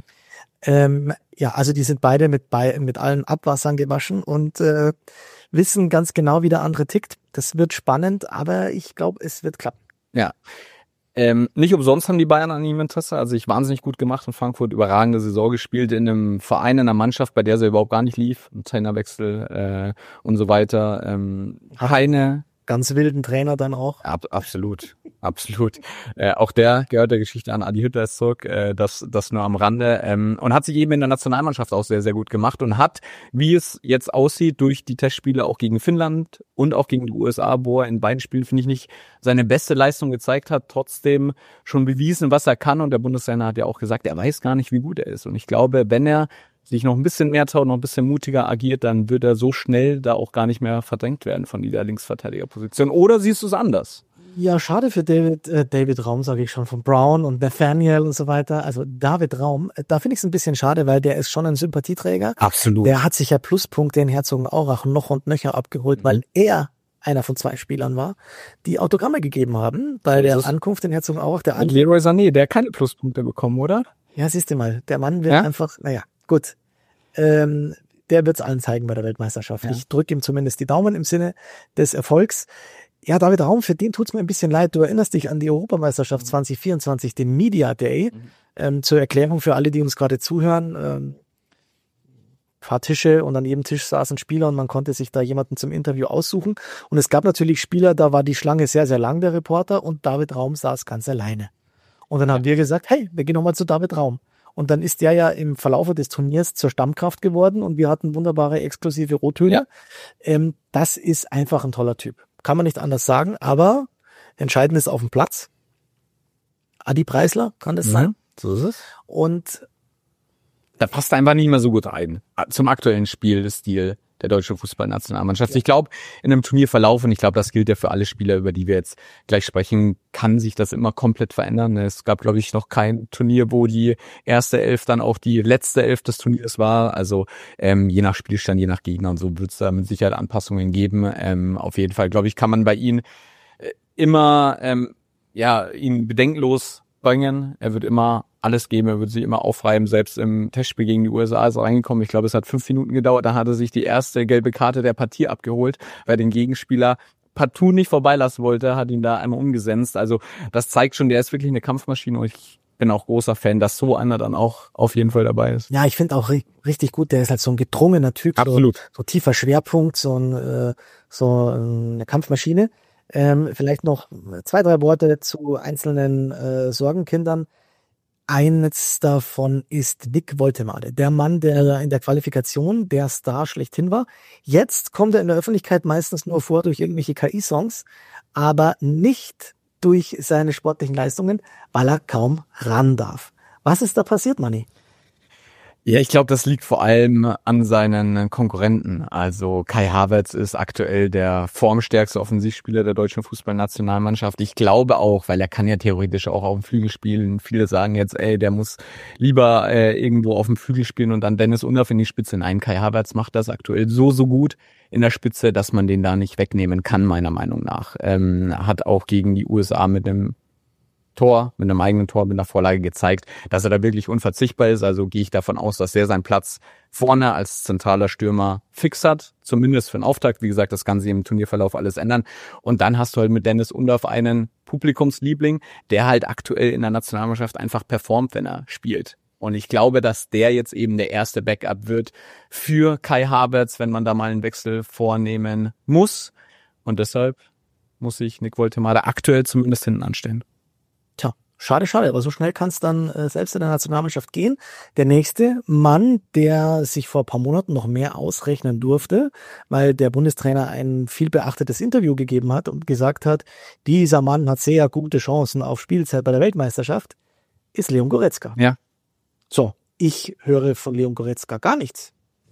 Ja, also die sind beide mit allen Abwassern gewaschen und wissen ganz genau, wie der andere tickt. Das wird spannend, aber ich glaube, es wird klappen. Ja. Nicht umsonst haben die Bayern an ihm Interesse. Also ich wahnsinnig gut gemacht in Frankfurt, überragende Saison gespielt in einem Verein, in einer Mannschaft, bei der sie überhaupt gar nicht lief, ein Trainerwechsel und so weiter. Keine ganz wilden Trainer dann auch. Absolut. Auch der gehört der Geschichte an. Adi Hütter ist zurück, das nur am Rande. Und hat sich eben in der Nationalmannschaft auch sehr, sehr gut gemacht und hat, wie es jetzt aussieht, durch die Testspiele auch gegen Finnland und auch gegen die USA, wo er in beiden Spielen, finde ich, nicht seine beste Leistung gezeigt hat, trotzdem schon bewiesen, was er kann. Und der Bundestrainer hat ja auch gesagt, er weiß gar nicht, wie gut er ist. Und ich glaube, wenn er sich noch ein bisschen mehr traut, noch ein bisschen mutiger agiert, dann wird er so schnell da auch gar nicht mehr verdrängt werden von dieser Linksverteidigerposition. Oder siehst du es anders? Ja, schade für David Raum, sage ich schon, von Brown und Nathaniel und so weiter. Also David Raum, da finde ich es ein bisschen schade, weil der ist schon ein Sympathieträger. Absolut. Der hat sich ja Pluspunkte in Herzogenaurach noch und nöcher abgeholt, weil er einer von 2 Spielern war, die Autogramme gegeben haben bei der Ankunft in Herzogenaurach. Und Leroy Sané, der hat keine Pluspunkte bekommen, oder? Ja, siehst du mal, der Mann wird einfach, naja, gut. Der wird es allen zeigen bei der Weltmeisterschaft. Ja. Ich drücke ihm zumindest die Daumen im Sinne des Erfolgs. Ja, David Raum, für den tut's mir ein bisschen leid. Du erinnerst dich an die Europameisterschaft 2024, den Media Day. Zur Erklärung für alle, die uns gerade zuhören. Paar Tische und an jedem Tisch saßen Spieler und man konnte sich da jemanden zum Interview aussuchen. Und es gab natürlich Spieler, da war die Schlange sehr, sehr lang, der Reporter, und David Raum saß ganz alleine. Und dann haben wir gesagt, hey, wir gehen nochmal zu David Raum. Und dann ist der ja im Verlaufe des Turniers zur Stammkraft geworden und wir hatten wunderbare exklusive Rottöne. Ja. Das ist einfach ein toller Typ. Kann man nicht anders sagen, aber entscheidend ist auf dem Platz. Adi Preisler kann das sein. So ist es. Und da passt einfach nicht mehr so gut rein zum aktuellen Spielstil der deutschen Fußballnationalmannschaft. Ja. Ich glaube, in einem Turnierverlauf, und ich glaube, das gilt ja für alle Spieler, über die wir jetzt gleich sprechen, kann sich das immer komplett verändern. Es gab, glaube ich, noch kein Turnier, wo die erste Elf dann auch die letzte Elf des Turniers war. Also je nach Spielstand, je nach Gegner und so wird es da mit Sicherheit Anpassungen geben. Auf jeden Fall, glaube ich, kann man bei ihm immer ihn bedenkenlos bringen. Er wird immer alles geben, er wird sich immer aufreiben. Selbst im Testspiel gegen die USA ist er reingekommen. Ich glaube, es hat 5 Minuten gedauert. Da hat er sich die erste gelbe Karte der Partie abgeholt, weil den Gegenspieler partout nicht vorbeilassen wollte, hat ihn da einmal umgesetzt. Also das zeigt schon, der ist wirklich eine Kampfmaschine und ich bin auch großer Fan, dass so einer dann auch auf jeden Fall dabei ist. Ja, ich finde auch richtig gut, der ist halt so ein gedrungener Typ. Absolut. So tiefer Schwerpunkt, so eine Kampfmaschine. Vielleicht noch 2, 3 Worte zu einzelnen Sorgenkindern. Eines davon ist Nick Woltemade, der Mann, der in der Qualifikation der Star schlechthin war. Jetzt kommt er in der Öffentlichkeit meistens nur vor durch irgendwelche KI-Songs, aber nicht durch seine sportlichen Leistungen, weil er kaum ran darf. Was ist da passiert, Manni? Ja, ich glaube, das liegt vor allem an seinen Konkurrenten. Also Kai Havertz ist aktuell der formstärkste Offensivspieler der deutschen Fußballnationalmannschaft. Ich glaube auch, weil er kann ja theoretisch auch auf dem Flügel spielen. Viele sagen jetzt, der muss lieber irgendwo auf dem Flügel spielen und dann Dennis Undaff in die Spitze. Nein, Kai Havertz macht das aktuell so gut in der Spitze, dass man den da nicht wegnehmen kann, meiner Meinung nach. Hat auch gegen die USA mit einem eigenen Tor, mit einer Vorlage gezeigt, dass er da wirklich unverzichtbar ist. Also gehe ich davon aus, dass er seinen Platz vorne als zentraler Stürmer fix hat, zumindest für den Auftakt. Wie gesagt, das kann sich im Turnierverlauf alles ändern. Und dann hast du halt mit Dennis Undaff einen Publikumsliebling, der halt aktuell in der Nationalmannschaft einfach performt, wenn er spielt. Und ich glaube, dass der jetzt eben der erste Backup wird für Kai Havertz, wenn man da mal einen Wechsel vornehmen muss. Und deshalb muss sich Nick Woltemade aktuell zumindest hinten anstellen. Tja, schade, aber so schnell kann es dann selbst in der Nationalmannschaft gehen. Der nächste Mann, der sich vor ein paar Monaten noch mehr ausrechnen durfte, weil der Bundestrainer ein viel beachtetes Interview gegeben hat und gesagt hat, dieser Mann hat sehr gute Chancen auf Spielzeit bei der Weltmeisterschaft, ist Leon Goretzka. Ja. So, ich höre von Leon Goretzka gar nichts.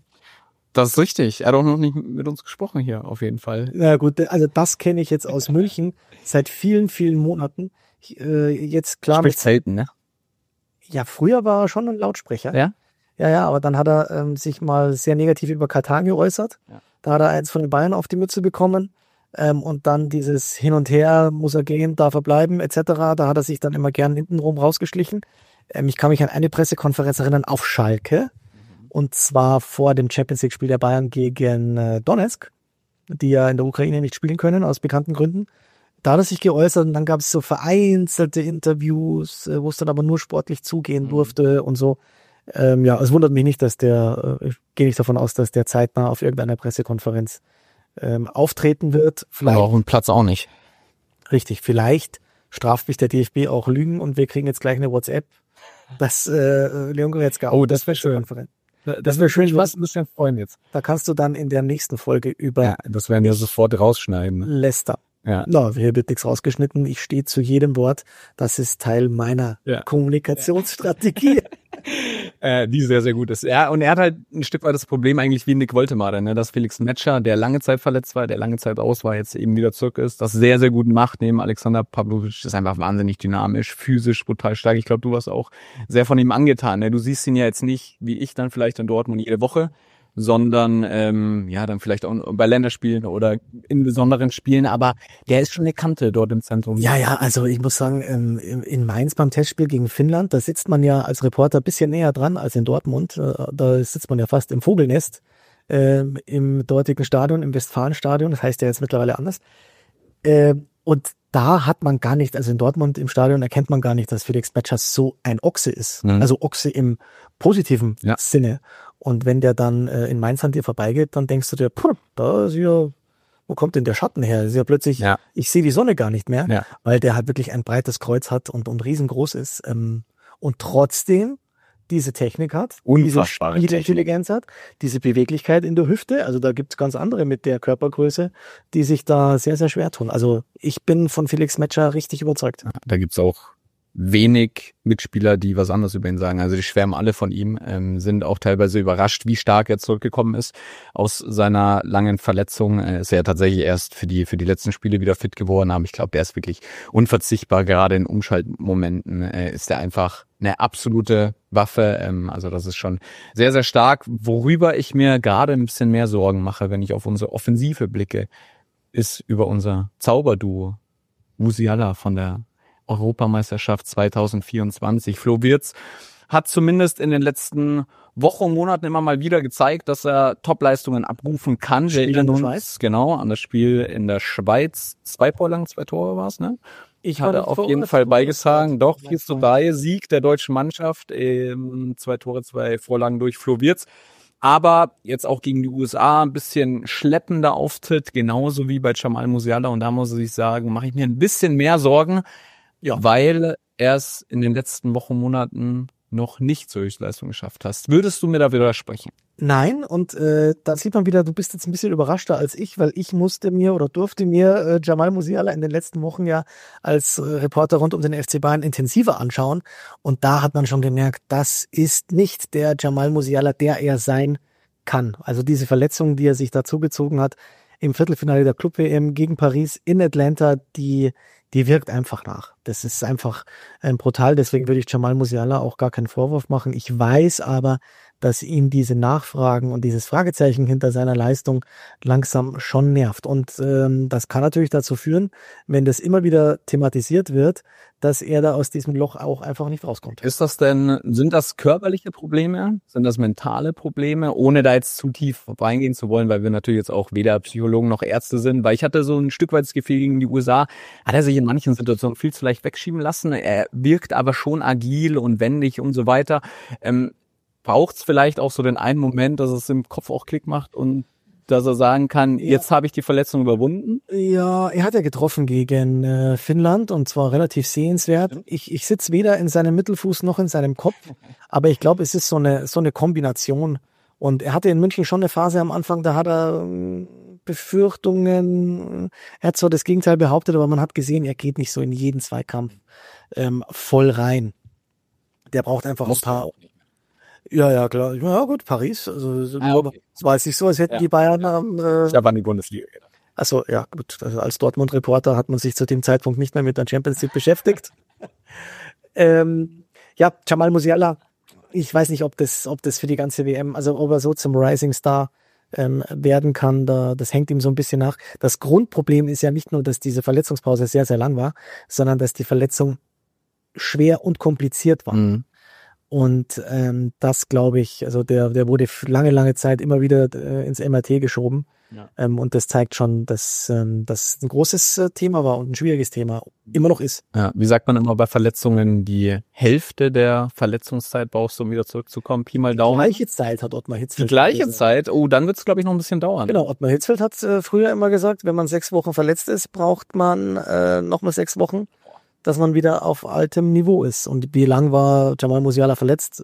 Das ist richtig. Er hat auch noch nicht mit uns gesprochen hier, auf jeden Fall. Na gut, also das kenne ich jetzt aus München seit vielen, vielen Monaten. Jetzt klar. Spricht selten, ne? Ja, früher war er schon ein Lautsprecher. Ja? Ja, aber dann hat er sich mal sehr negativ über Katar geäußert. Ja. Da hat er eins von den Bayern auf die Mütze bekommen. Und dann dieses Hin und Her, muss er gehen, darf er bleiben, etc. Da hat er sich dann immer gern hintenrum rausgeschlichen. Ich kann mich an eine Pressekonferenz erinnern auf Schalke. Und zwar vor dem Champions-League-Spiel der Bayern gegen Donetsk, die ja in der Ukraine nicht spielen können, aus bekannten Gründen. Da hat er sich geäußert und dann gab es so vereinzelte Interviews, wo es dann aber nur sportlich zugehen durfte und so. Es wundert mich nicht, dass ich gehe nicht davon aus, dass der zeitnah auf irgendeiner Pressekonferenz auftreten wird. Vielleicht aber auf dem Platz auch nicht. Richtig, vielleicht straft mich der DFB auch Lügen und wir kriegen jetzt gleich eine WhatsApp, dass Leon Goretzka auch das wäre schön. Das wäre schön. Was müssen wir freuen jetzt? Da kannst du dann in der nächsten Folge über... Ja, das werden wir sofort rausschneiden. Leicester. Ja. Hier wird nichts rausgeschnitten. Ich stehe zu jedem Wort. Das ist Teil meiner Kommunikationsstrategie. Die sehr, sehr gut ist. Ja, und er hat halt ein Stück weit das Problem eigentlich wie Nick Woltemade, ne? Dass Felix Metscher, der lange Zeit verletzt war, der lange Zeit aus war, jetzt eben wieder zurück ist, das sehr, sehr gut macht neben Alexander Pavlovic, ist einfach wahnsinnig dynamisch, physisch, brutal stark. Ich glaube, du warst auch sehr von ihm angetan, ne? Du siehst ihn ja jetzt nicht, wie ich dann vielleicht in Dortmund jede Woche, sondern dann vielleicht auch bei Länderspielen oder in besonderen Spielen, aber der ist schon eine Kante dort im Zentrum. Ja, also ich muss sagen, in Mainz beim Testspiel gegen Finnland, da sitzt man ja als Reporter ein bisschen näher dran als in Dortmund. Da sitzt man ja fast im Vogelnest im dortigen Stadion, im Westfalenstadion, das heißt ja jetzt mittlerweile anders. Und da hat man gar nicht, also in Dortmund im Stadion erkennt man gar nicht, dass Felix Metscher so ein Ochse ist. Mhm. Also Ochse im positiven Sinne. Und wenn der dann in Mainz an dir vorbeigeht, dann denkst du dir, da ist ja, wo kommt denn der Schatten her? Das ist ja plötzlich, ich sehe die Sonne gar nicht mehr, weil der halt wirklich ein breites Kreuz hat und riesengroß ist. Und trotzdem diese Technik hat, diese Spielintelligenz hat, diese Beweglichkeit in der Hüfte. Also da gibt's ganz andere mit der Körpergröße, die sich da sehr, sehr schwer tun. Also ich bin von Felix Metscher richtig überzeugt. Da gibt's auch wenig Mitspieler, die was anderes über ihn sagen. Also die schwärmen alle von ihm, sind auch teilweise überrascht, wie stark er zurückgekommen ist aus seiner langen Verletzung. Ist er tatsächlich erst für die letzten Spiele wieder fit geworden, aber ich glaube, der ist wirklich unverzichtbar. Gerade in Umschaltmomenten ist er einfach eine absolute Waffe. Also das ist schon sehr, sehr stark. Worüber ich mir gerade ein bisschen mehr Sorgen mache, wenn ich auf unsere Offensive blicke, ist über unser Zauberduo Musiala von der Europameisterschaft 2024. Flo Wirtz hat zumindest in den letzten Wochen und Monaten immer mal wieder gezeigt, dass er Topleistungen abrufen kann. Spiel in der Schweiz? Genau, an das Spiel in der Schweiz. 2 Tore war es, ne? Ich hatte auf jeden Fall beigetragen. Doch, 4:3 Sieg der deutschen Mannschaft. 2 Tore, 2 Vorlagen durch Flo Wirtz. Aber jetzt auch gegen die USA ein bisschen schleppender Auftritt, genauso wie bei Jamal Musiala. Und da muss ich sagen, mache ich mir ein bisschen mehr Sorgen, weil er es in den letzten Wochen, Monaten noch nicht zur Höchstleistung geschafft hast. Würdest du mir da widersprechen? Nein, und da sieht man wieder, du bist jetzt ein bisschen überraschter als ich, weil ich durfte mir Jamal Musiala in den letzten Wochen ja als Reporter rund um den FC Bayern intensiver anschauen. Und da hat man schon gemerkt, das ist nicht der Jamal Musiala, der er sein kann. Also diese Verletzung, die er sich da zugezogen hat im Viertelfinale der Club-WM gegen Paris in Atlanta, die wirkt einfach nach. Das ist einfach brutal. Deswegen würde ich Jamal Musiala auch gar keinen Vorwurf machen. Ich weiß aber, dass ihn diese Nachfragen und dieses Fragezeichen hinter seiner Leistung langsam schon nervt. Und das kann natürlich dazu führen, wenn das immer wieder thematisiert wird, dass er da aus diesem Loch auch einfach nicht rauskommt. Sind das körperliche Probleme? Sind das mentale Probleme? Ohne da jetzt zu tief reingehen zu wollen, weil wir natürlich jetzt auch weder Psychologen noch Ärzte sind, weil ich hatte so ein Stück weit das Gefühl, gegen die USA hat er sich in manchen Situationen viel zu leicht wegschieben lassen. Er wirkt aber schon agil und wendig und so weiter. Braucht es vielleicht auch so den einen Moment, dass es im Kopf auch Klick macht und dass er sagen kann, jetzt habe ich die Verletzung überwunden? Ja, er hat ja getroffen gegen Finnland und zwar relativ sehenswert. Ich sitze weder in seinem Mittelfuß noch in seinem Kopf, aber ich glaube, es ist so eine Kombination. Und er hatte in München schon eine Phase am Anfang, da hat er Befürchtungen, er hat zwar das Gegenteil behauptet, aber man hat gesehen, er geht nicht so in jeden Zweikampf voll rein. Der braucht einfach ein paar... Ja, klar. Ja, gut, Paris. Also, okay. es war jetzt nicht so, als hätten die Bayern Da war die Bundesliga. Also, ja, gut. Also als Dortmund-Reporter hat man sich zu dem Zeitpunkt nicht mehr mit der Champions League beschäftigt. Jamal Musiala, ich weiß nicht, ob das für die ganze WM, also ob er so zum Rising Star werden kann, das hängt ihm so ein bisschen nach. Das Grundproblem ist ja nicht nur, dass diese Verletzungspause sehr, sehr lang war, sondern dass die Verletzung schwer und kompliziert war. Mhm. Und das glaube ich, also der wurde lange Zeit immer wieder ins MRT geschoben. Ja. Und das zeigt schon, dass das ein großes Thema war und ein schwieriges Thema immer noch ist. Ja, wie sagt man immer bei Verletzungen, die Hälfte der Verletzungszeit brauchst du, um wieder zurückzukommen? Pi mal Daumen. Die gleiche Zeit hat Ottmar Hitzfeld. Die gleiche Zeit? Oh, dann wird es, glaube ich, noch ein bisschen dauern. Genau, Ottmar Hitzfeld hat früher immer gesagt, wenn man 6 Wochen verletzt ist, braucht man nochmal 6 Wochen, dass man wieder auf altem Niveau ist. Und wie lang war Jamal Musiala verletzt?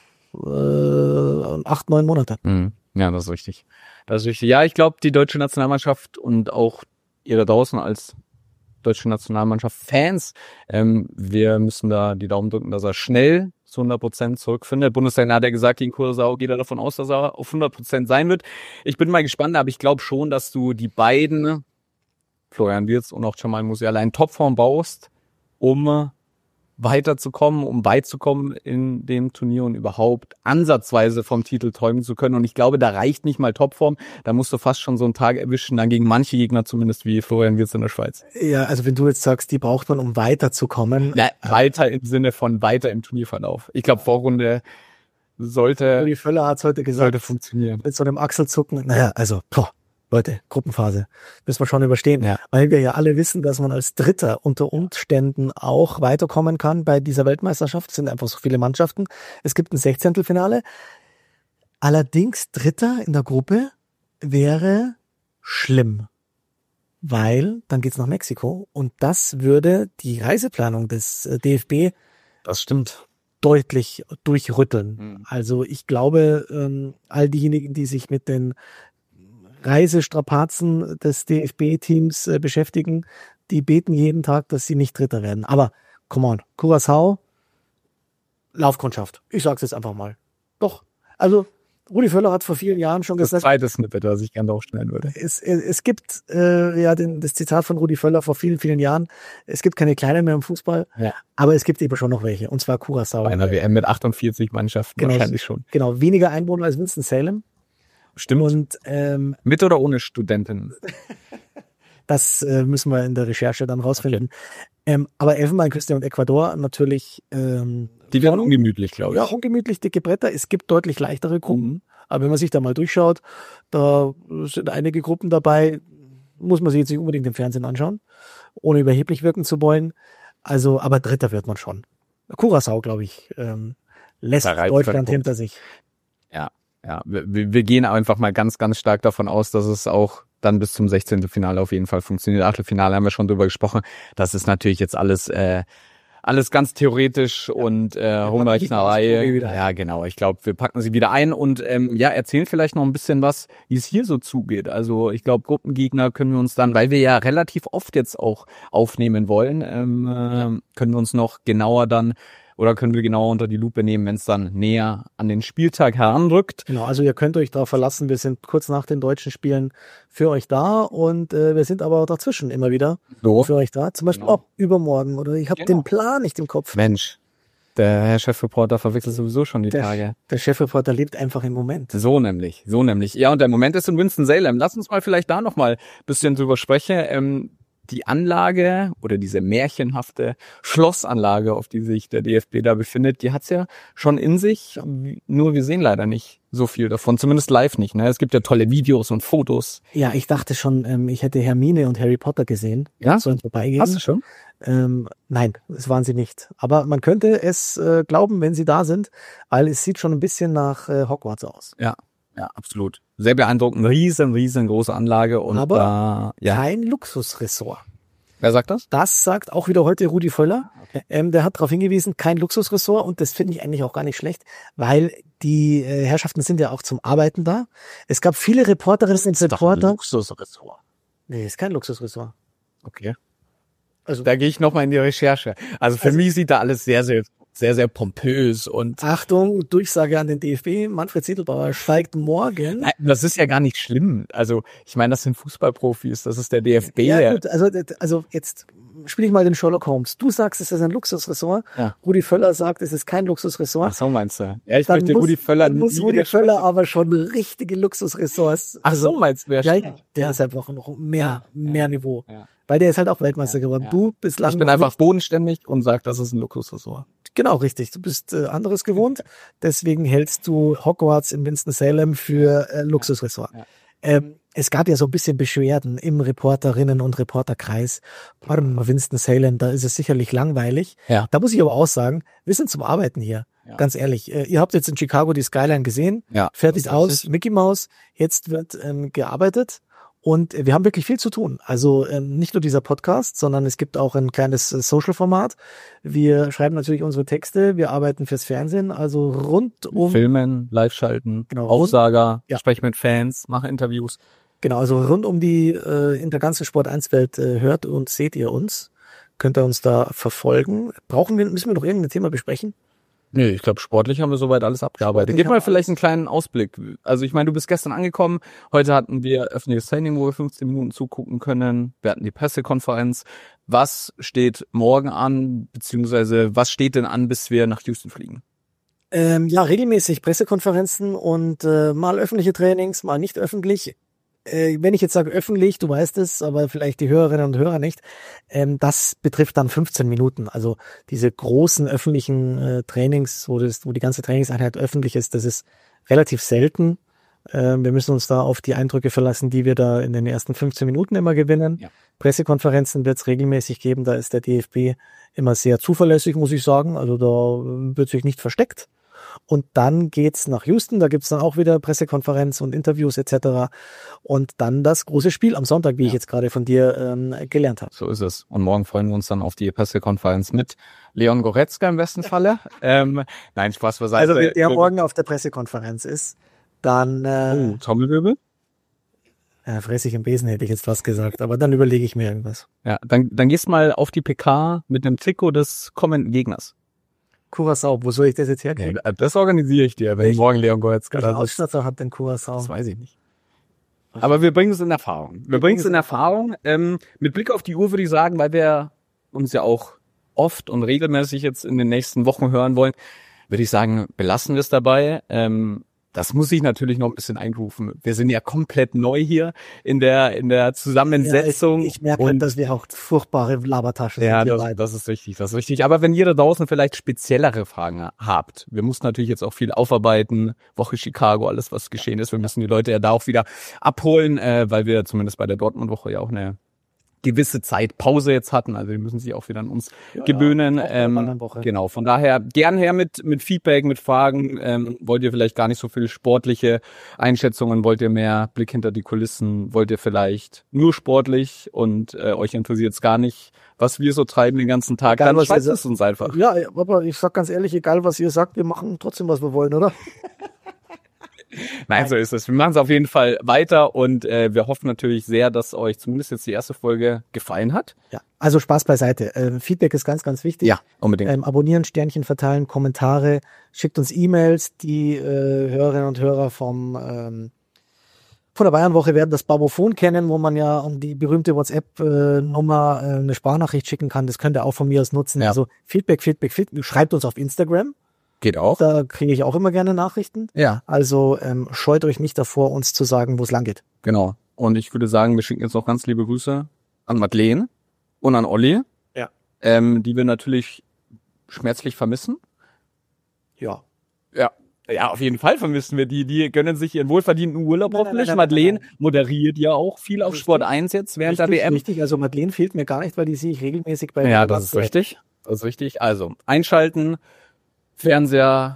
8, 9 Monate. Ja, das ist richtig. Ja, ich glaube, die deutsche Nationalmannschaft und auch ihr da draußen als deutsche Nationalmannschaft Fans, wir müssen da die Daumen drücken, dass er schnell zu 100% zurückfindet. Bundestrainer hat ja gesagt, gegen Curaçao geht er davon aus, dass er auf 100% sein wird. Ich bin mal gespannt, aber ich glaube schon, dass du die beiden, Florian Wirtz und auch Jamal Musiala, in Topform baust, um weiterzukommen, um weit zu kommen in dem Turnier und überhaupt ansatzweise vom Titel träumen zu können. Und ich glaube, da reicht nicht mal Topform. Da musst du fast schon so einen Tag erwischen, dann gegen manche Gegner zumindest wie Florian Wirtz in der Schweiz. Ja, also wenn du jetzt sagst, die braucht man, um weiterzukommen. Ja, weiter im Sinne von weiter im Turnierverlauf. Ich glaube, Vorrunde sollte Rudi Völler hat es heute gesagt, funktionieren. mit so einem Achselzucken. Naja, also, Leute, Gruppenphase müssen wir schon überstehen, weil wir ja alle wissen, dass man als Dritter unter Umständen auch weiterkommen kann bei dieser Weltmeisterschaft. Es sind einfach so viele Mannschaften. Es gibt ein 16. Allerdings Dritter in der Gruppe wäre schlimm, weil dann geht's nach Mexiko und das würde die Reiseplanung des DFB Das stimmt. deutlich durchrütteln. Also ich glaube, all diejenigen, die sich mit den Reisestrapazen des DFB-Teams beschäftigen, die beten jeden Tag, dass sie nicht Dritter werden. Aber, come on, Curaçao, Laufkundschaft. Ich sag's jetzt einfach mal. Doch, also Rudi Völler hat vor vielen Jahren schon gesagt... Das zweite Snippet, das ich gerne aufschneiden würde. Es gibt das Zitat von Rudi Völler vor vielen, vielen Jahren, es gibt keine Kleinen mehr im Fußball, aber es gibt eben schon noch welche, und zwar Curaçao. Bei einer WM mit 48 Mannschaften wahrscheinlich schon. Genau, weniger Einwohner als Winston-Salem. Stimmt. Und mit oder ohne Studentinnen? Das müssen wir in der Recherche dann rausfinden. Okay. Aber Elfenbeinküste und Ecuador natürlich. Die werden ungemütlich, glaube ich. Ja, ungemütlich, dicke Bretter. Es gibt deutlich leichtere Gruppen. Aber wenn man sich da mal durchschaut, da sind einige Gruppen dabei, muss man sich jetzt nicht unbedingt im Fernsehen anschauen, ohne überheblich wirken zu wollen. Also, aber Dritter wird man schon. Curaçao, glaube ich, lässt Deutschland hinter sich. Ja, wir gehen einfach mal ganz, ganz stark davon aus, dass es auch dann bis zum 16. Finale auf jeden Fall funktioniert. Achtelfinale haben wir schon drüber gesprochen. Das ist natürlich jetzt alles ganz theoretisch und Rumrechnerei. Ja, genau. Ich glaube, wir packen sie wieder ein und erzählen vielleicht noch ein bisschen was, wie es hier so zugeht. Also ich glaube, Gruppengegner können wir uns dann, weil wir ja relativ oft jetzt auch aufnehmen wollen, können wir uns noch genauer dann oder können wir genauer unter die Lupe nehmen, wenn es dann näher an den Spieltag heranrückt. Genau, also ihr könnt euch darauf verlassen, wir sind kurz nach den deutschen Spielen für euch da und wir sind aber auch dazwischen immer wieder für euch da. Zum Beispiel auch übermorgen oder ich habe den Plan nicht im Kopf. Mensch, der Herr Chefreporter verwechselt sowieso schon die Tage. Der Chefreporter lebt einfach im Moment. So nämlich. Ja, und der Moment ist in Winston-Salem. Lass uns mal vielleicht da nochmal ein bisschen drüber sprechen. Die Anlage oder diese märchenhafte Schlossanlage, auf die sich der DFB da befindet, die hat's ja schon in sich, nur wir sehen leider nicht so viel davon, zumindest live nicht. Ne? Es gibt ja tolle Videos und Fotos. Ja, ich dachte schon, ich hätte Hermine und Harry Potter gesehen. Ja? Sollen vorbeigehen. Hast du schon? Nein, das waren sie nicht. Aber man könnte es glauben, wenn sie da sind, weil es sieht schon ein bisschen nach Hogwarts aus. Ja, absolut. Sehr beeindruckend, riesengroße Anlage und aber kein Luxusressort. Wer sagt das? Das sagt auch wieder heute Rudi Völler. Okay. Der hat darauf hingewiesen, kein Luxusressort und das finde ich eigentlich auch gar nicht schlecht, weil die Herrschaften sind ja auch zum Arbeiten da. Es gab viele Reporterinnen und Reporter. Luxusressort. Nee, ist kein Luxusressort. Okay. Also da gehe ich nochmal in die Recherche. Also für mich sieht da alles sehr pompös und... Achtung, Durchsage an den DFB, Manfred Zietelbauer steigt morgen. Nein, das ist ja gar nicht schlimm. Also ich meine, das sind Fußballprofis, das ist der DFB. Ja gut, also jetzt spiele ich mal den Sherlock Holmes. Du sagst, es ist ein Luxusressort. Ja. Rudi Völler sagt, es ist kein Luxusressort. Ach so meinst du? Ja, ich möchte Rudi Völler nicht. Muss Rudi Völler aber schon richtige Luxusressorts. Ach so meinst du? Ja, der ist einfach noch mehr Niveau. Ja. Weil der ist halt auch Weltmeister geworden. Ja. Du bist Ich bin einfach bodenständig und sag, das ist ein Luxusressort. Genau, richtig. Du bist anderes gewohnt. Deswegen hältst du Hogwarts in Winston-Salem für Luxusressort. Ja. Es gab ja so ein bisschen Beschwerden im Reporterinnen- und Reporterkreis. Winston-Salem, da ist es sicherlich langweilig. Ja. Da muss ich aber auch sagen, wir sind zum Arbeiten hier. Ja. Ganz ehrlich. Ihr habt jetzt in Chicago die Skyline gesehen. Ja. Fertig aus, Mickey Mouse. Jetzt wird gearbeitet. Und wir haben wirklich viel zu tun. Also nicht nur dieser Podcast, sondern es gibt auch ein kleines Social-Format. Wir schreiben natürlich unsere Texte, wir arbeiten fürs Fernsehen, also rund um... Filmen, Live-Schalten, genau, Aussager, sprechen mit Fans, machen Interviews. Genau, also rund um die in der ganzen Sport-1-Welt hört und seht ihr uns. Könnt ihr uns da verfolgen. Müssen wir noch irgendein Thema besprechen? Nee, ich glaube, sportlich haben wir soweit alles abgearbeitet. Gib mal vielleicht einen kleinen Ausblick. Also ich meine, du bist gestern angekommen. Heute hatten wir öffentliches Training, wo wir 15 Minuten zugucken können. Wir hatten die Pressekonferenz. Was steht morgen an, beziehungsweise was steht denn an, bis wir nach Houston fliegen? Ja, regelmäßig Pressekonferenzen und mal öffentliche Trainings, mal nicht öffentlich. Wenn ich jetzt sage öffentlich, du weißt es, aber vielleicht die Hörerinnen und Hörer nicht, das betrifft dann 15 Minuten. Also diese großen öffentlichen Trainings, wo die ganze Trainingseinheit öffentlich ist, das ist relativ selten. Wir müssen uns da auf die Eindrücke verlassen, die wir da in den ersten 15 Minuten immer gewinnen. Ja. Pressekonferenzen wird es regelmäßig geben, da ist der DFB immer sehr zuverlässig, muss ich sagen. Also da wird sich nicht versteckt. Und dann geht's nach Houston, da gibt's dann auch wieder Pressekonferenz und Interviews etc. Und dann das große Spiel am Sonntag, wie ich jetzt gerade von dir gelernt habe. So ist es. Und morgen freuen wir uns dann auf die Pressekonferenz mit Leon Goretzka im besten Falle. Nein, Spaß beiseite. Also wenn der morgen auf der Pressekonferenz ist, dann... Trommelwirbel? Ja, fressig im Besen hätte ich jetzt was gesagt, aber dann überlege ich mir irgendwas. Ja, dann gehst mal auf die PK mit einem Trikot des kommenden Gegners. Curaçao, wo soll ich das jetzt herkriegen? Ja, das organisiere ich dir, wenn morgen Leon Goretzka da ist. Welche Ausstattung hat denn Curaçao? Das weiß ich nicht. Aber wir bringen es in Erfahrung. Mit Blick auf die Uhr würde ich sagen, weil wir uns ja auch oft und regelmäßig jetzt in den nächsten Wochen hören wollen, würde ich sagen, belassen wir es dabei. Das muss ich natürlich noch ein bisschen einrufen. Wir sind ja komplett neu hier in der Zusammensetzung. Ja, ich merke halt, dass wir auch furchtbare Labertaschen sind. Ja, das ist richtig. Aber wenn ihr da draußen vielleicht speziellere Fragen habt, wir mussten natürlich jetzt auch viel aufarbeiten, Woche Chicago, alles was geschehen ist. Wir müssen die Leute ja da auch wieder abholen, weil wir zumindest bei der Dortmund-Woche ja auch eine gewisse Zeit Pause jetzt hatten, also die müssen sich auch wieder an uns gewöhnen. Genau, von daher gern her mit Feedback, mit Fragen. Wollt ihr vielleicht gar nicht so viel sportliche Einschätzungen, wollt ihr mehr Blick hinter die Kulissen, wollt ihr vielleicht nur sportlich und euch interessiert es gar nicht, was wir so treiben den ganzen Tag, egal, dann schreibt es uns einfach. Ja, aber ich sag ganz ehrlich, egal was ihr sagt, wir machen trotzdem, was wir wollen, oder? Nein, so ist es. Wir machen es auf jeden Fall weiter und wir hoffen natürlich sehr, dass euch zumindest jetzt die erste Folge gefallen hat. Ja, also Spaß beiseite. Feedback ist ganz, ganz wichtig. Ja, unbedingt. Abonnieren, Sternchen verteilen, Kommentare, schickt uns E-Mails. Die Hörerinnen und Hörer von der Bayernwoche werden das Babophon kennen, wo man ja an die berühmte WhatsApp-Nummer eine Sprachnachricht schicken kann. Das könnt ihr auch von mir aus nutzen. Ja. Also Feedback. Schreibt uns auf Instagram. Geht auch. Da kriege ich auch immer gerne Nachrichten. Ja. Also scheut euch nicht davor, uns zu sagen, wo es lang geht. Genau. Und ich würde sagen, wir schicken jetzt noch ganz liebe Grüße an Madeleine und an Olli. Ja. Die wir natürlich schmerzlich vermissen. Ja. Ja, auf jeden Fall vermissen wir die. Die gönnen sich ihren wohlverdienten Urlaub hoffentlich. Madeleine moderiert ja auch viel auf Sport 1 jetzt während der WM. Richtig, also Madeleine fehlt mir gar nicht, weil die sehe ich regelmäßig bei... Ja, das ist richtig. Also, einschalten. Fernseher,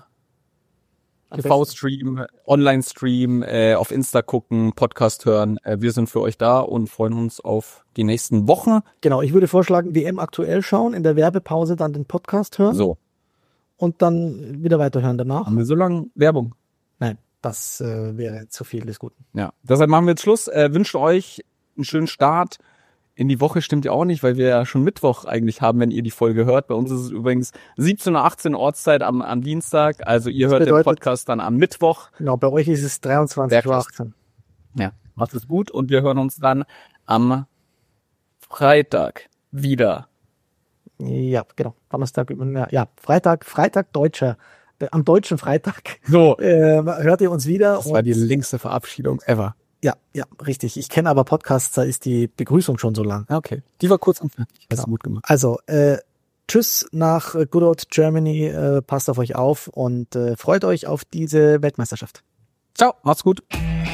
TV-Stream, Online-Stream, auf Insta gucken, Podcast hören. Wir sind für euch da und freuen uns auf die nächsten Wochen. Genau, ich würde vorschlagen, WM aktuell schauen, in der Werbepause dann den Podcast hören. So. Und dann wieder weiterhören danach. Haben wir so lange Werbung? Nein, das wäre zu viel des Guten. Ja, deshalb machen wir jetzt Schluss. Wünschen euch einen schönen Start. In die Woche stimmt ja auch nicht, weil wir ja schon Mittwoch eigentlich haben, wenn ihr die Folge hört. Bei uns ist es übrigens 17:18 Uhr Ortszeit am Dienstag. Also ihr hört den Podcast dann am Mittwoch. Genau, bei euch ist es 23:18 Uhr. Ja, macht es gut und wir hören uns dann am Freitag wieder. Ja, genau. Donnerstag, Freitag Deutscher. Am deutschen Freitag. So. Hört ihr uns wieder. Das war die längste Verabschiedung ever. Ja, richtig. Ich kenne aber Podcasts, da ist die Begrüßung schon so lang. Okay. Die war kurz und fertig. Hast du gut gemacht. Also, tschüss nach Good Old Germany. Passt auf euch auf und freut euch auf diese Weltmeisterschaft. Ciao, macht's gut.